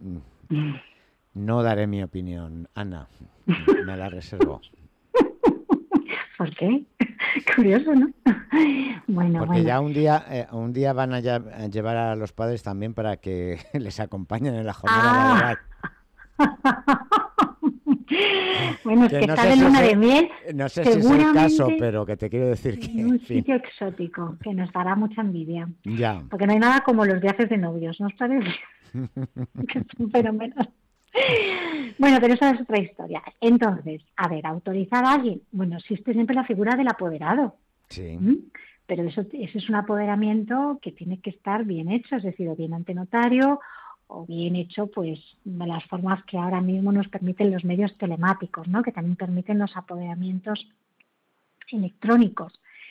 no daré mi opinión, Ana, me la reservo. ¿Por qué? Curioso, ¿no? Bueno, porque ya un día van a llevar a los padres también para que les acompañen en la jornada laboral. Bueno, es que está de luna de miel. No sé si es el caso, pero que te quiero decir que... En un sitio exótico, que nos dará mucha envidia. Ya. Porque no hay nada como los viajes de novios, ¿no os parece? Que son fenomenales. Bueno, pero esa es otra historia. Entonces, a ver, autorizar a alguien. Bueno, existe siempre la figura del apoderado. Sí. Pero eso es un apoderamiento que tiene que estar bien hecho, es decir, o bien ante notario o bien hecho pues de las formas que ahora mismo nos permiten los medios telemáticos, ¿no? Que también permiten los apoderamientos electrónicos.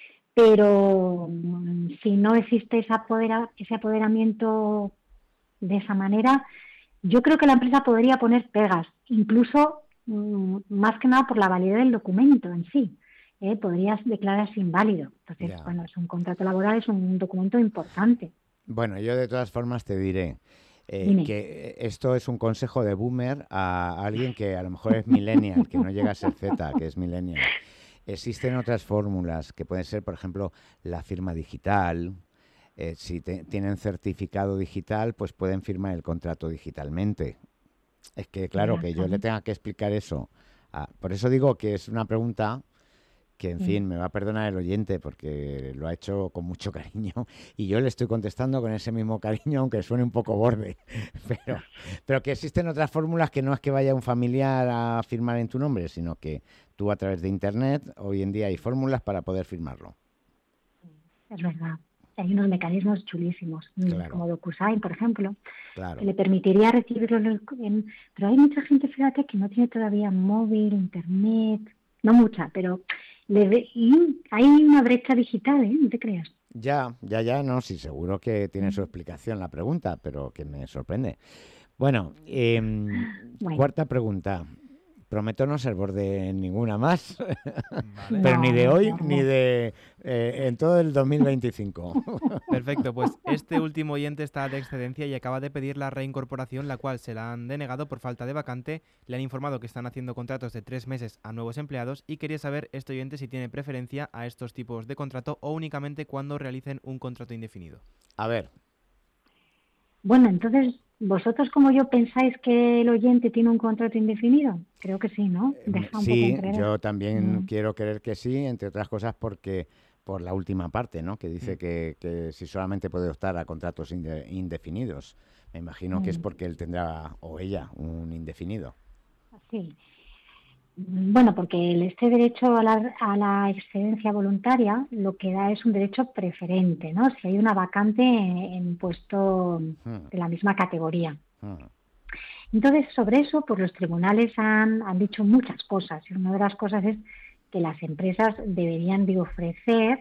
Pero si no existe ese apoderamiento de esa manera, yo creo que la empresa podría poner pegas, incluso más que nada por la validez del documento en sí. Podrías declararse inválido. Entonces, bueno, es un contrato laboral, es un documento importante. Bueno, yo de todas formas te diré que esto es un consejo de boomer a alguien que a lo mejor es millennial, que no llega a ser Z, que es millennial. Existen otras fórmulas que pueden ser, por ejemplo, la firma digital. Si tienen certificado digital, pues pueden firmar el contrato digitalmente. Es que, claro, que yo le tenga que explicar eso. Por eso digo que es una pregunta que, en fin, me va a perdonar el oyente porque lo ha hecho con mucho cariño y yo le estoy contestando con ese mismo cariño, aunque suene un poco borde. Pero que existen otras fórmulas que no es que vaya un familiar a firmar en tu nombre, sino que tú a través de Internet, hoy en día hay fórmulas para poder firmarlo. Es verdad. Hay unos mecanismos chulísimos, como DocuSign, por ejemplo, que le permitiría recibirlo pero hay mucha gente, fíjate, que no tiene todavía móvil, Internet, no mucha, pero hay una brecha digital, ¿no te creas? Ya, no, sí, seguro que tiene su explicación la pregunta, pero que me sorprende. Bueno, cuarta pregunta. Prometo no ser borde ninguna más, vale. Pero ni de hoy ni de en todo el 2025. Perfecto, pues este último oyente está de excedencia y acaba de pedir la reincorporación, la cual se la han denegado por falta de vacante. Le han informado que están haciendo contratos de 3 meses a nuevos empleados y quería saber este oyente si tiene preferencia a estos tipos de contrato o únicamente cuando realicen un contrato indefinido. A ver. Bueno, entonces... ¿Vosotros como yo pensáis que el oyente tiene un contrato indefinido? Creo que sí, ¿no? Sí, yo también quiero creer que sí, entre otras cosas porque por la última parte, ¿no? Que dice que si solamente puede optar a contratos indefinidos. Me imagino que es porque él tendrá, o ella, un indefinido. Sí. Bueno, porque este derecho a la excedencia voluntaria lo que da es un derecho preferente, ¿no? Si hay una vacante en puesto de la misma categoría. Entonces, sobre eso, pues los tribunales han dicho muchas cosas. Y una de las cosas es que las empresas deberían de ofrecer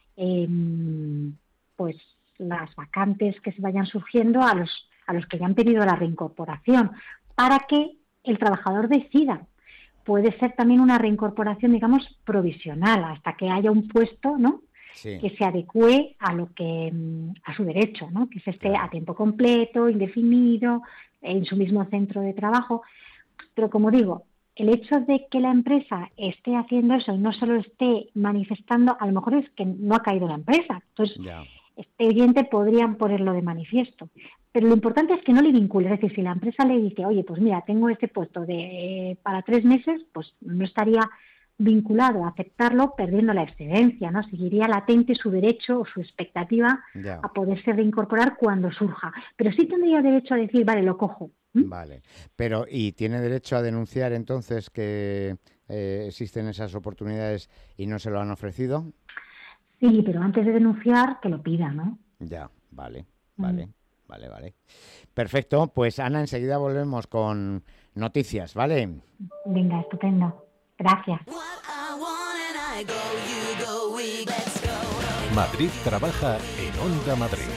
pues las vacantes que se vayan surgiendo a los que ya han pedido la reincorporación, para que el trabajador decida. Puede ser también una reincorporación, digamos, provisional, hasta que haya un puesto, ¿no? Sí. Que se adecue a su derecho, ¿no? Que se esté a tiempo completo, indefinido, en su mismo centro de trabajo. Pero como digo, el hecho de que la empresa esté haciendo eso y no solo esté manifestando, a lo mejor es que no ha caído la empresa. Entonces, este oyente podrían ponerlo de manifiesto. Pero lo importante es que no le vincule, es decir, si la empresa le dice, oye, pues mira, tengo este puesto para 3 meses, pues no estaría vinculado a aceptarlo perdiendo la excedencia, ¿no? Seguiría latente su derecho o su expectativa a poderse reincorporar cuando surja. Pero sí tendría derecho a decir, vale, lo cojo. Vale, pero ¿y tiene derecho a denunciar entonces que existen esas oportunidades y no se lo han ofrecido? Sí, pero antes de denunciar, que lo pida, ¿no? Ya, vale. Vale. Perfecto, pues Ana, enseguida volvemos con noticias, ¿vale? Venga, estupendo. Gracias. Madrid trabaja en Onda Madrid.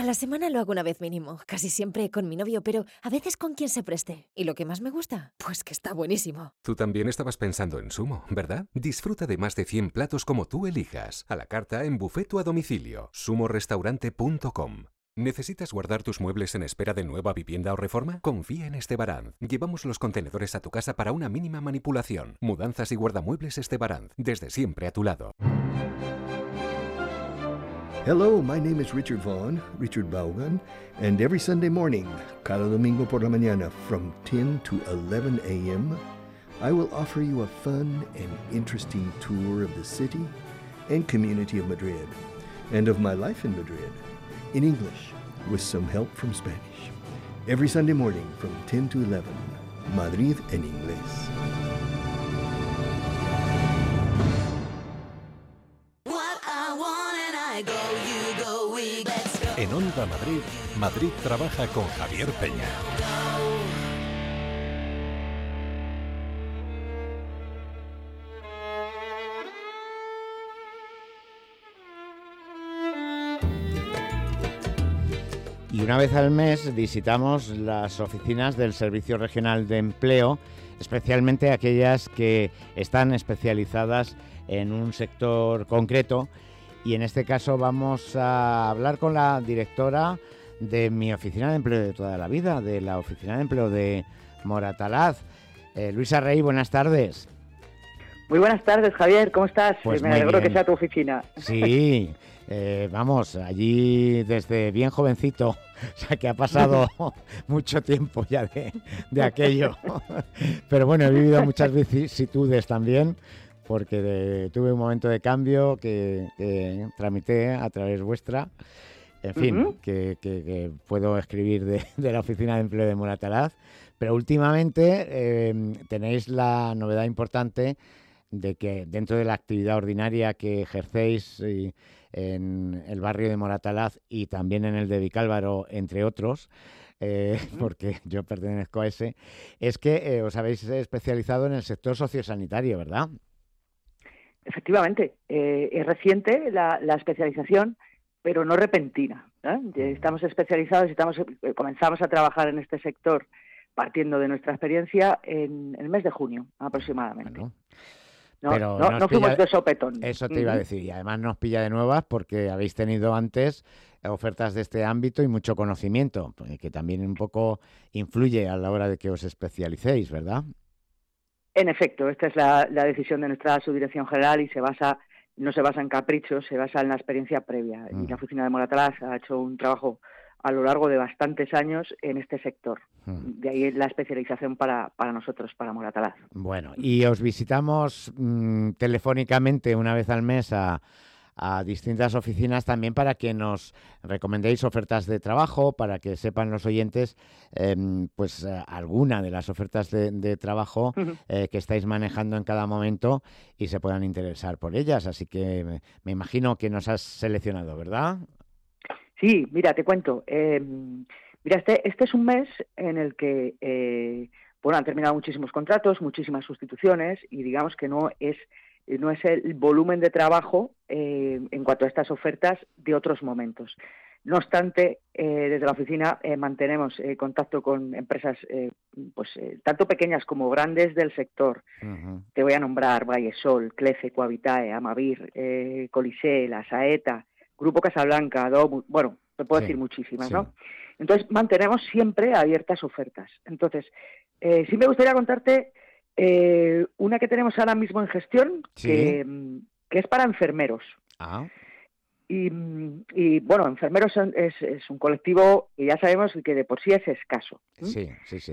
la semana lo hago una vez mínimo, casi siempre con mi novio, pero a veces con quien se preste. ¿Y lo que más me gusta? Pues que está buenísimo. Tú también estabas pensando en Sumo, ¿verdad? Disfruta de más de 100 platos como tú elijas, a la carta, en buffet o a domicilio. sumorestaurante.com. ¿Necesitas guardar tus muebles en espera de nueva vivienda o reforma? Confía en Estebaranz. Llevamos los contenedores a tu casa para una mínima manipulación. Mudanzas y guardamuebles Estebaranz, desde siempre a tu lado. Hello, my name is Richard Vaughn, Richard Vaughan, and every Sunday morning, cada domingo por la mañana, from 10 to 11 a.m., I will offer you a fun and interesting tour of the city and community of Madrid, and of my life in Madrid, in English, with some help from Spanish. Every Sunday morning, from 10 to 11, Madrid en inglés. En Onda Madrid, Madrid trabaja con Javier Peña. Y una vez al mes visitamos las oficinas del Servicio Regional de Empleo, especialmente aquellas que están especializadas en un sector concreto. Y en este caso vamos a hablar con la directora de mi oficina de empleo de toda la vida, de la oficina de empleo de Moratalaz. Luisa Rey, buenas tardes. Muy buenas tardes, Javier, ¿cómo estás? Pues me alegro que sea tu oficina. Sí, vamos, allí desde bien jovencito, o sea que ha pasado mucho tiempo ya de aquello. Pero bueno, he vivido muchas vicisitudes también, porque tuve un momento de cambio que tramité a través vuestra. En fin, que puedo escribir de la Oficina de Empleo de Moratalaz. Pero últimamente tenéis la novedad importante de que dentro de la actividad ordinaria que ejercéis en el barrio de Moratalaz y también en el de Vicálvaro, entre otros, porque yo pertenezco a ese, es que os habéis especializado en el sector sociosanitario, ¿verdad? Efectivamente, es reciente la especialización, pero no repentina, ¿eh? Estamos especializados y comenzamos a trabajar en este sector partiendo de nuestra experiencia en el mes de junio aproximadamente. Bueno, no fuimos de sopetón. Eso te iba a decir, y además nos pilla de nuevas porque habéis tenido antes ofertas de este ámbito y mucho conocimiento, que también un poco influye a la hora de que os especialicéis, ¿verdad? En efecto, esta es la decisión de nuestra subdirección general y no se basa en caprichos, se basa en la experiencia previa. Y la oficina de Moratalaz ha hecho un trabajo a lo largo de bastantes años en este sector. De ahí la especialización para nosotros, para Moratalaz. Bueno, y os visitamos telefónicamente una vez al mes a distintas oficinas también para que nos recomendéis ofertas de trabajo, para que sepan los oyentes alguna de las ofertas de trabajo que estáis manejando en cada momento y se puedan interesar por ellas. Así que me imagino que nos has seleccionado, ¿verdad? Sí, mira, te cuento. Este es un mes en el que han terminado muchísimos contratos, muchísimas sustituciones y digamos que no es el volumen de trabajo en cuanto a estas ofertas de otros momentos. No obstante, desde la oficina mantenemos contacto con empresas tanto pequeñas como grandes del sector. Te voy a nombrar Vallesol, Clece, Coavitae, Amavir, Colisel, Asaeta, Grupo Casablanca, te puedo decir muchísimas, ¿no? Entonces, mantenemos siempre abiertas ofertas. Entonces, sí me gustaría contarte una que tenemos ahora mismo en gestión, que es para enfermeros. Y enfermeros es un colectivo que ya sabemos que de por sí es escaso. Sí.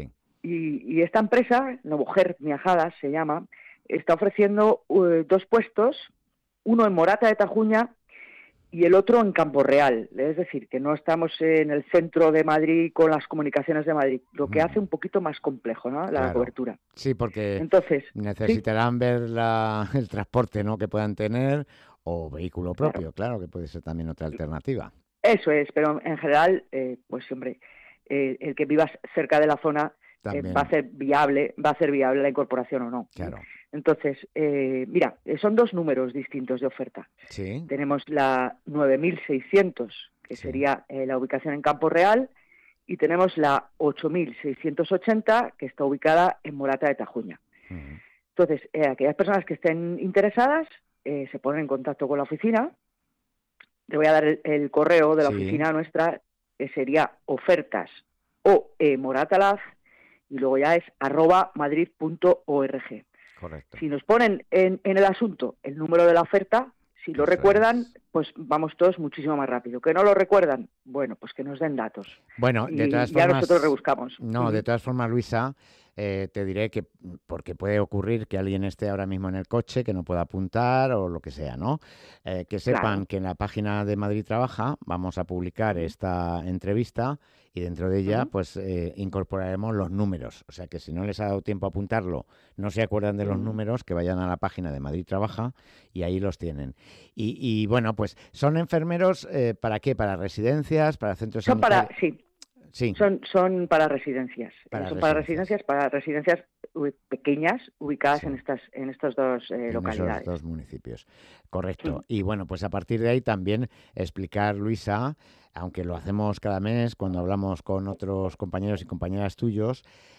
Y esta empresa, Novoger Miajadas se llama, está ofreciendo 2 puestos, uno en Morata de Tajuña y el otro en Campo Real. Es decir, que no estamos en el centro de Madrid con las comunicaciones de Madrid, lo que hace un poquito más complejo, ¿no? La cobertura. Sí, porque entonces necesitarán ver el transporte, ¿no?, que puedan tener, o vehículo propio, claro, que puede ser también otra alternativa. Eso es, pero en general, el que vivas cerca de la zona va a hacer viable la incorporación o no. Claro. Entonces, son 2 números distintos de oferta. Sí. Tenemos la 9.600, que sería la ubicación en Campo Real, y tenemos la 8680, que está ubicada en Morata de Tajuña. Entonces, aquellas personas que estén interesadas se ponen en contacto con la oficina. Te voy a dar el correo de la oficina nuestra, que sería ofertas Moratalaz, y luego ya es @madrid.org. Correcto. Si nos ponen en el asunto el número de la oferta, si lo recuerdan, pues vamos todos muchísimo más rápido. ¿Que no lo recuerdan? Bueno, pues que nos den datos. Bueno, de todas formas, ya nosotros rebuscamos. No, de todas formas, Luisa, te diré que, porque puede ocurrir que alguien esté ahora mismo en el coche, que no pueda apuntar o lo que sea, ¿no? Que sepan que en la página de Madrid Trabaja vamos a publicar esta entrevista y dentro de ella pues incorporaremos los números. O sea que si no les ha dado tiempo a apuntarlo, no se acuerdan de los números, que vayan a la página de Madrid Trabaja y ahí los tienen. Y bueno, pues son enfermeros, ¿para qué? ¿Para residencias? ¿Para centros sanitarios? Sí. Son para residencias. Para residencias pequeñas ubicadas en estos dos localidades. Esos dos municipios. Correcto. Y bueno, pues a partir de ahí también explicar, Luisa, aunque lo hacemos cada mes cuando hablamos con otros compañeros y compañeras tuyos,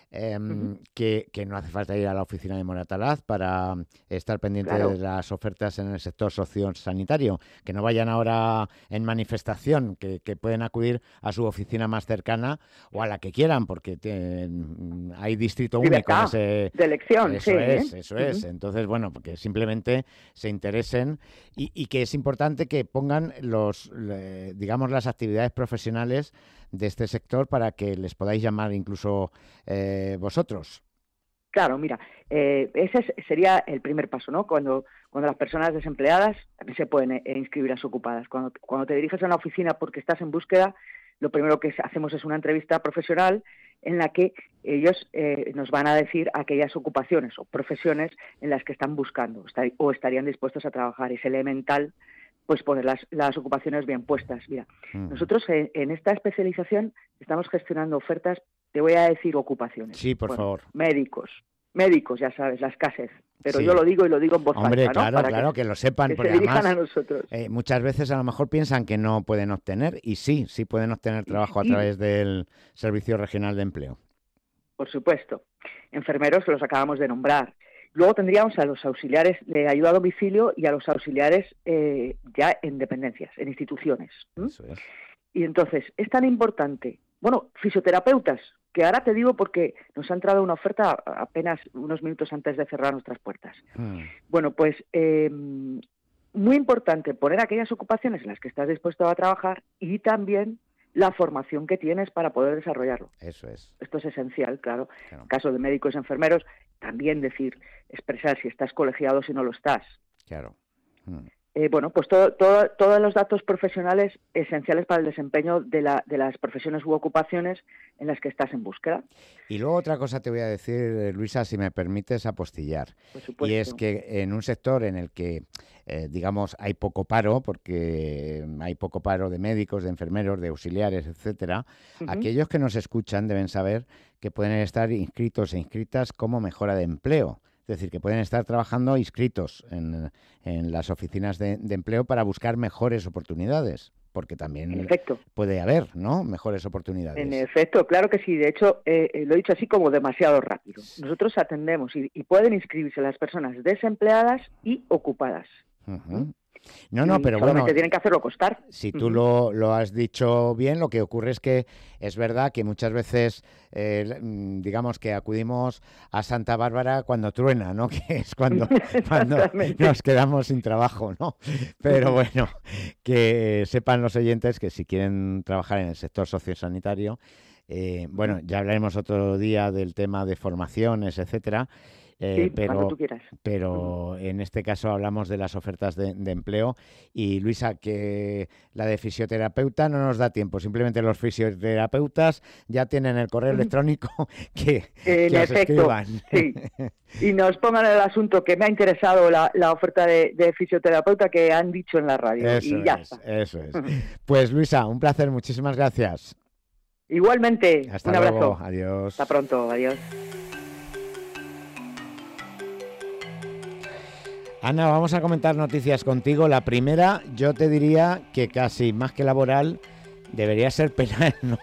que no hace falta ir a la oficina de Moratalaz para estar pendiente de las ofertas en el sector sociosanitario, que no vayan ahora en manifestación, que pueden acudir a su oficina más cercana o a la que quieran, porque hay distrito único de elección. Eso es. Entonces, bueno, porque simplemente se interesen y que es importante que pongan digamos, las actividades profesionales de este sector para que les podáis llamar incluso vosotros. Claro, mira, ese sería el primer paso, ¿no? Cuando las personas desempleadas también se pueden inscribir a Ocupadas. Cuando te diriges a una oficina porque estás en búsqueda, lo primero que hacemos es una entrevista profesional en la que ellos nos van a decir aquellas ocupaciones o profesiones en las que están buscando o estarían dispuestos a trabajar. Es elemental pues poner las ocupaciones bien puestas. Mira, nosotros en esta especialización estamos gestionando ofertas, te voy a decir ocupaciones. Sí, por favor. Médicos, ya sabes, la escasez. Pero yo lo digo y lo digo en voz Hombre, alta, ¿no? Claro, que lo sepan. Que porque se dirijan además, a nosotros. Muchas veces a lo mejor piensan que no pueden obtener, y sí pueden obtener trabajo a través del Servicio Regional de Empleo. Por supuesto. Enfermeros los acabamos de nombrar. Luego tendríamos a los auxiliares de ayuda a domicilio y a los auxiliares ya en dependencias, en instituciones. Eso es. Y entonces, es tan importante. Bueno, fisioterapeutas, que ahora te digo porque nos ha entrado una oferta apenas unos minutos antes de cerrar nuestras puertas. Bueno, pues muy importante poner aquellas ocupaciones en las que estás dispuesto a trabajar y también la formación que tienes para poder desarrollarlo. Eso es. Esto es esencial, claro. En caso de médicos y enfermeros, también expresar si estás colegiado o si no lo estás. Claro. Bueno, pues todos los datos profesionales esenciales para el desempeño de las profesiones u ocupaciones en las que estás en búsqueda. Y luego otra cosa te voy a decir, Luisa, si me permites apostillar. Por supuesto. Y es que en un sector en el que, digamos, hay poco paro, porque hay poco paro de médicos, de enfermeros, de auxiliares, etcétera, aquellos que nos escuchan deben saber que pueden estar inscritos e inscritas como mejora de empleo. Es decir, que pueden estar trabajando inscritos en las oficinas de empleo para buscar mejores oportunidades, porque también puede haber, ¿no?, mejores oportunidades. En efecto, claro que sí. De hecho, lo he dicho así como demasiado rápido. Nosotros atendemos y pueden inscribirse las personas desempleadas y ocupadas. No, pero bueno, tienen que hacerlo constar. Si tú lo has dicho bien, lo que ocurre es que es verdad que muchas veces, digamos que acudimos a Santa Bárbara cuando truena, ¿no? Que es cuando nos quedamos sin trabajo, ¿no? Pero bueno, que sepan los oyentes que si quieren trabajar en el sector sociosanitario, bueno, ya hablaremos otro día del tema de formaciones, etcétera. Cuando tú quieras. Pero en este caso hablamos de las ofertas de empleo. Y Luisa, que la de fisioterapeuta no nos da tiempo, simplemente los fisioterapeutas ya tienen el correo electrónico que os escriban. Sí. Y nos pongan el asunto, que me ha interesado la oferta de fisioterapeuta que han dicho en la radio. Eso es. Pues Luisa, un placer, muchísimas gracias. Igualmente, hasta un luego. Abrazo. Adiós. Hasta pronto, adiós. Ana, vamos a comentar noticias contigo. La primera, yo te diría que casi más que laboral, Debería ser penal, ¿no?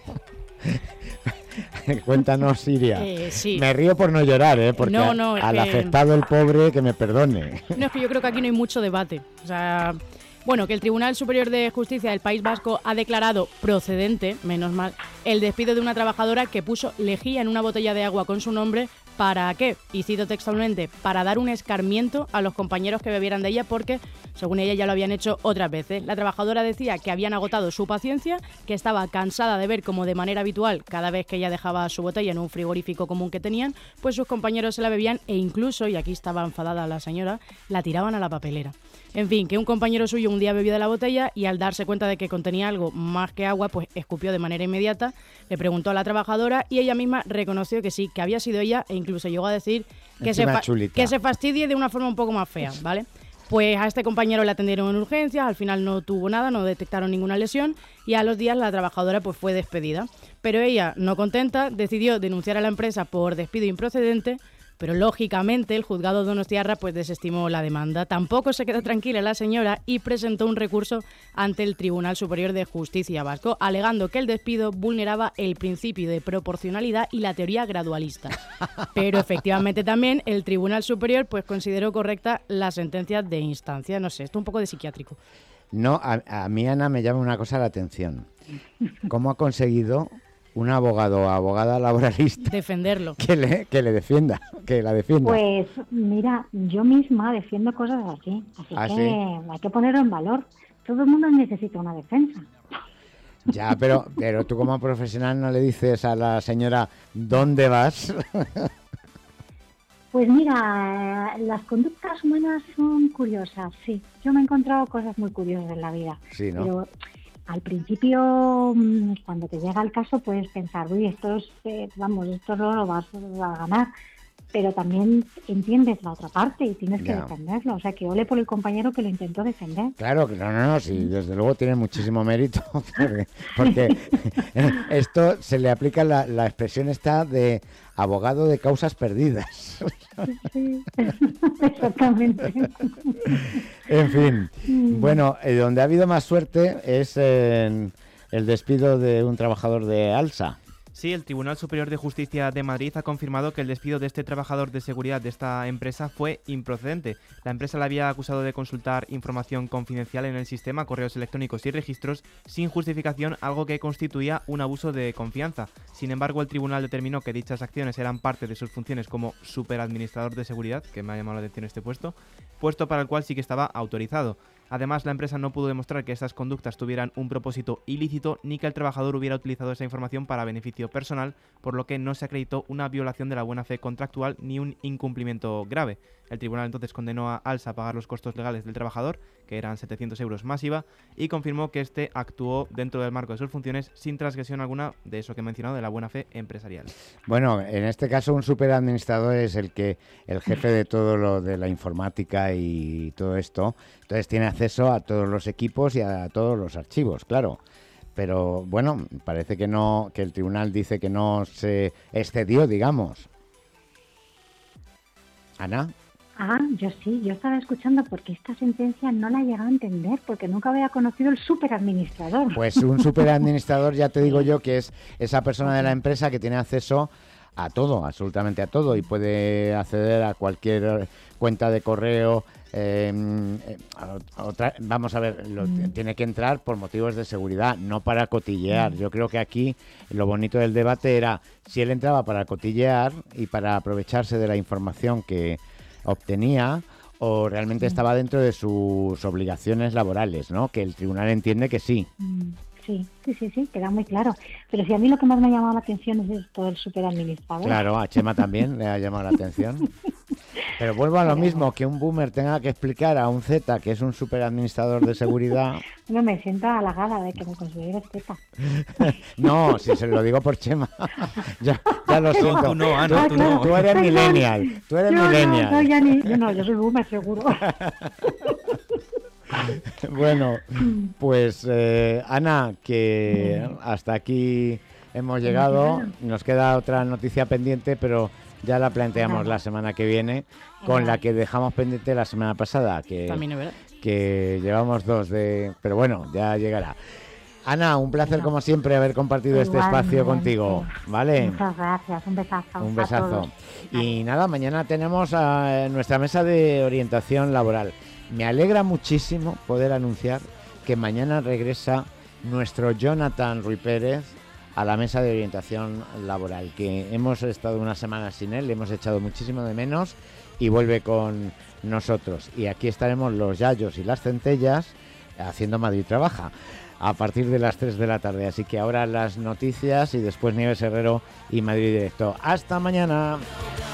Cuéntanos, Siria. Sí. Me río por no llorar, porque al afectado, el pobre, que me perdone. No, es que yo creo que aquí no hay mucho debate. O sea, bueno, que el Tribunal Superior de Justicia del País Vasco ha declarado procedente, menos mal, el despido de una trabajadora que puso lejía en una botella de agua con su nombre. ¿Para qué? Y cito textualmente, para dar un escarmiento a los compañeros que bebieran de ella porque, según ella, ya lo habían hecho otras veces. La trabajadora decía que habían agotado su paciencia, que estaba cansada de ver como de manera habitual, cada vez que ella dejaba su botella en un frigorífico común que tenían, pues sus compañeros se la bebían e incluso, y aquí estaba enfadada la señora, la tiraban a la papelera. En fin, que un compañero suyo un día bebió de la botella y al darse cuenta de que contenía algo más que agua, pues escupió de manera inmediata, le preguntó a la trabajadora y ella misma reconoció que sí, que había sido ella e incluso llegó a decir que se fastidie de una forma un poco más fea, ¿vale? Pues a este compañero le atendieron en urgencias, al final no tuvo nada, no detectaron ninguna lesión y a los días la trabajadora pues fue despedida. Pero ella, no contenta, decidió denunciar a la empresa por despido improcedente, pero lógicamente el juzgado donostiarra pues desestimó la demanda. Tampoco se quedó tranquila la señora y presentó un recurso ante el Tribunal Superior de Justicia vasco, alegando que el despido vulneraba el principio de proporcionalidad y la teoría gradualista. Pero efectivamente también el Tribunal Superior pues consideró correcta la sentencia de instancia. No sé, esto es un poco de psiquiátrico. No, a mí, Ana, me llama una cosa la atención. ¿Cómo ha conseguido un abogado o abogada laboralista defenderlo, que la defienda? Pues mira, yo misma defiendo cosas así que ¿sí? Hay que ponerlo en valor. Todo el mundo necesita una defensa. Ya, pero tú como profesional no le dices a la señora ¿dónde vas? Pues mira, las conductas humanas son curiosas, sí. Yo me he encontrado cosas muy curiosas en la vida. Sí, ¿no? Pero al principio, cuando te llega el caso, puedes pensar, uy, esto no lo vas a ganar. Pero también entiendes la otra parte y tienes que defenderlo. O sea, que ole por el compañero que lo intentó defender. Claro, no, sí, desde luego tiene muchísimo mérito. Porque esto se le aplica la expresión esta de abogado de causas perdidas. Sí, exactamente. En fin, bueno, donde ha habido más suerte es en el despido de un trabajador de Alsa. Sí, el Tribunal Superior de Justicia de Madrid ha confirmado que el despido de este trabajador de seguridad de esta empresa fue improcedente. La empresa le había acusado de consultar información confidencial en el sistema, correos electrónicos y registros sin justificación, algo que constituía un abuso de confianza. Sin embargo, el tribunal determinó que dichas acciones eran parte de sus funciones como superadministrador de seguridad, que me ha llamado la atención este puesto para el cual sí que estaba autorizado. Además, la empresa no pudo demostrar que estas conductas tuvieran un propósito ilícito ni que el trabajador hubiera utilizado esa información para beneficio personal, por lo que no se acreditó una violación de la buena fe contractual ni un incumplimiento grave. El tribunal entonces condenó a Alsa a pagar los costos legales del trabajador, que eran 700 euros más IVA, y confirmó que éste actuó dentro del marco de sus funciones sin transgresión alguna de eso que he mencionado, de la buena fe empresarial. Bueno, en este caso un superadministrador es el jefe de todo lo de la informática y todo esto, entonces tiene acceso a todos los equipos y a todos los archivos, claro. Pero bueno, parece que el tribunal dice que no se excedió, digamos. ¿Ana? Yo estaba escuchando porque esta sentencia no la he llegado a entender porque nunca había conocido el superadministrador. Pues un superadministrador, ya te digo yo, que es esa persona de la empresa que tiene acceso a todo, absolutamente a todo, y puede acceder a cualquier cuenta de correo. Vamos a ver, tiene que entrar por motivos de seguridad, no para cotillear. Yo creo que aquí lo bonito del debate era si él entraba para cotillear y para aprovecharse de la información que obtenía o realmente estaba dentro de sus obligaciones laborales, ¿no? Que el tribunal entiende que sí. Sí, queda muy claro. Pero si a mí lo que más me ha llamado la atención es esto del superadministrador. Claro, a Chema también le ha llamado la atención. Pero vuelvo a lo mismo, que un boomer tenga que explicar a un Z que es un superadministrador de seguridad. No, me siento halagada de que me consideres Z. No, si se lo digo por Chema. Ya lo siento. Tú no, Ana, tú no. Tú eres millennial. Tú eres millennial. Yo soy boomer, seguro. Bueno, pues Ana, que hasta aquí hemos llegado. Nos queda otra noticia pendiente, pero ya la planteamos la semana que viene, con la que dejamos pendiente la semana pasada, que, también es verdad, que llevamos dos pero bueno, ya llegará. Ana, un placer como siempre haber compartido este espacio contigo, ¿vale? Muchas gracias, un besazo. Un besazo. Y nada, mañana tenemos nuestra mesa de orientación laboral. Me alegra muchísimo poder anunciar que mañana regresa nuestro Jonathan Ruiz Pérez a la mesa de orientación laboral, que hemos estado una semana sin él, le hemos echado muchísimo de menos y vuelve con nosotros. Y aquí estaremos los Yayos y las Centellas haciendo Madrid Trabaja a partir de las 3 de la tarde. Así que ahora las noticias y después Nieves Herrero y Madrid Directo. ¡Hasta mañana!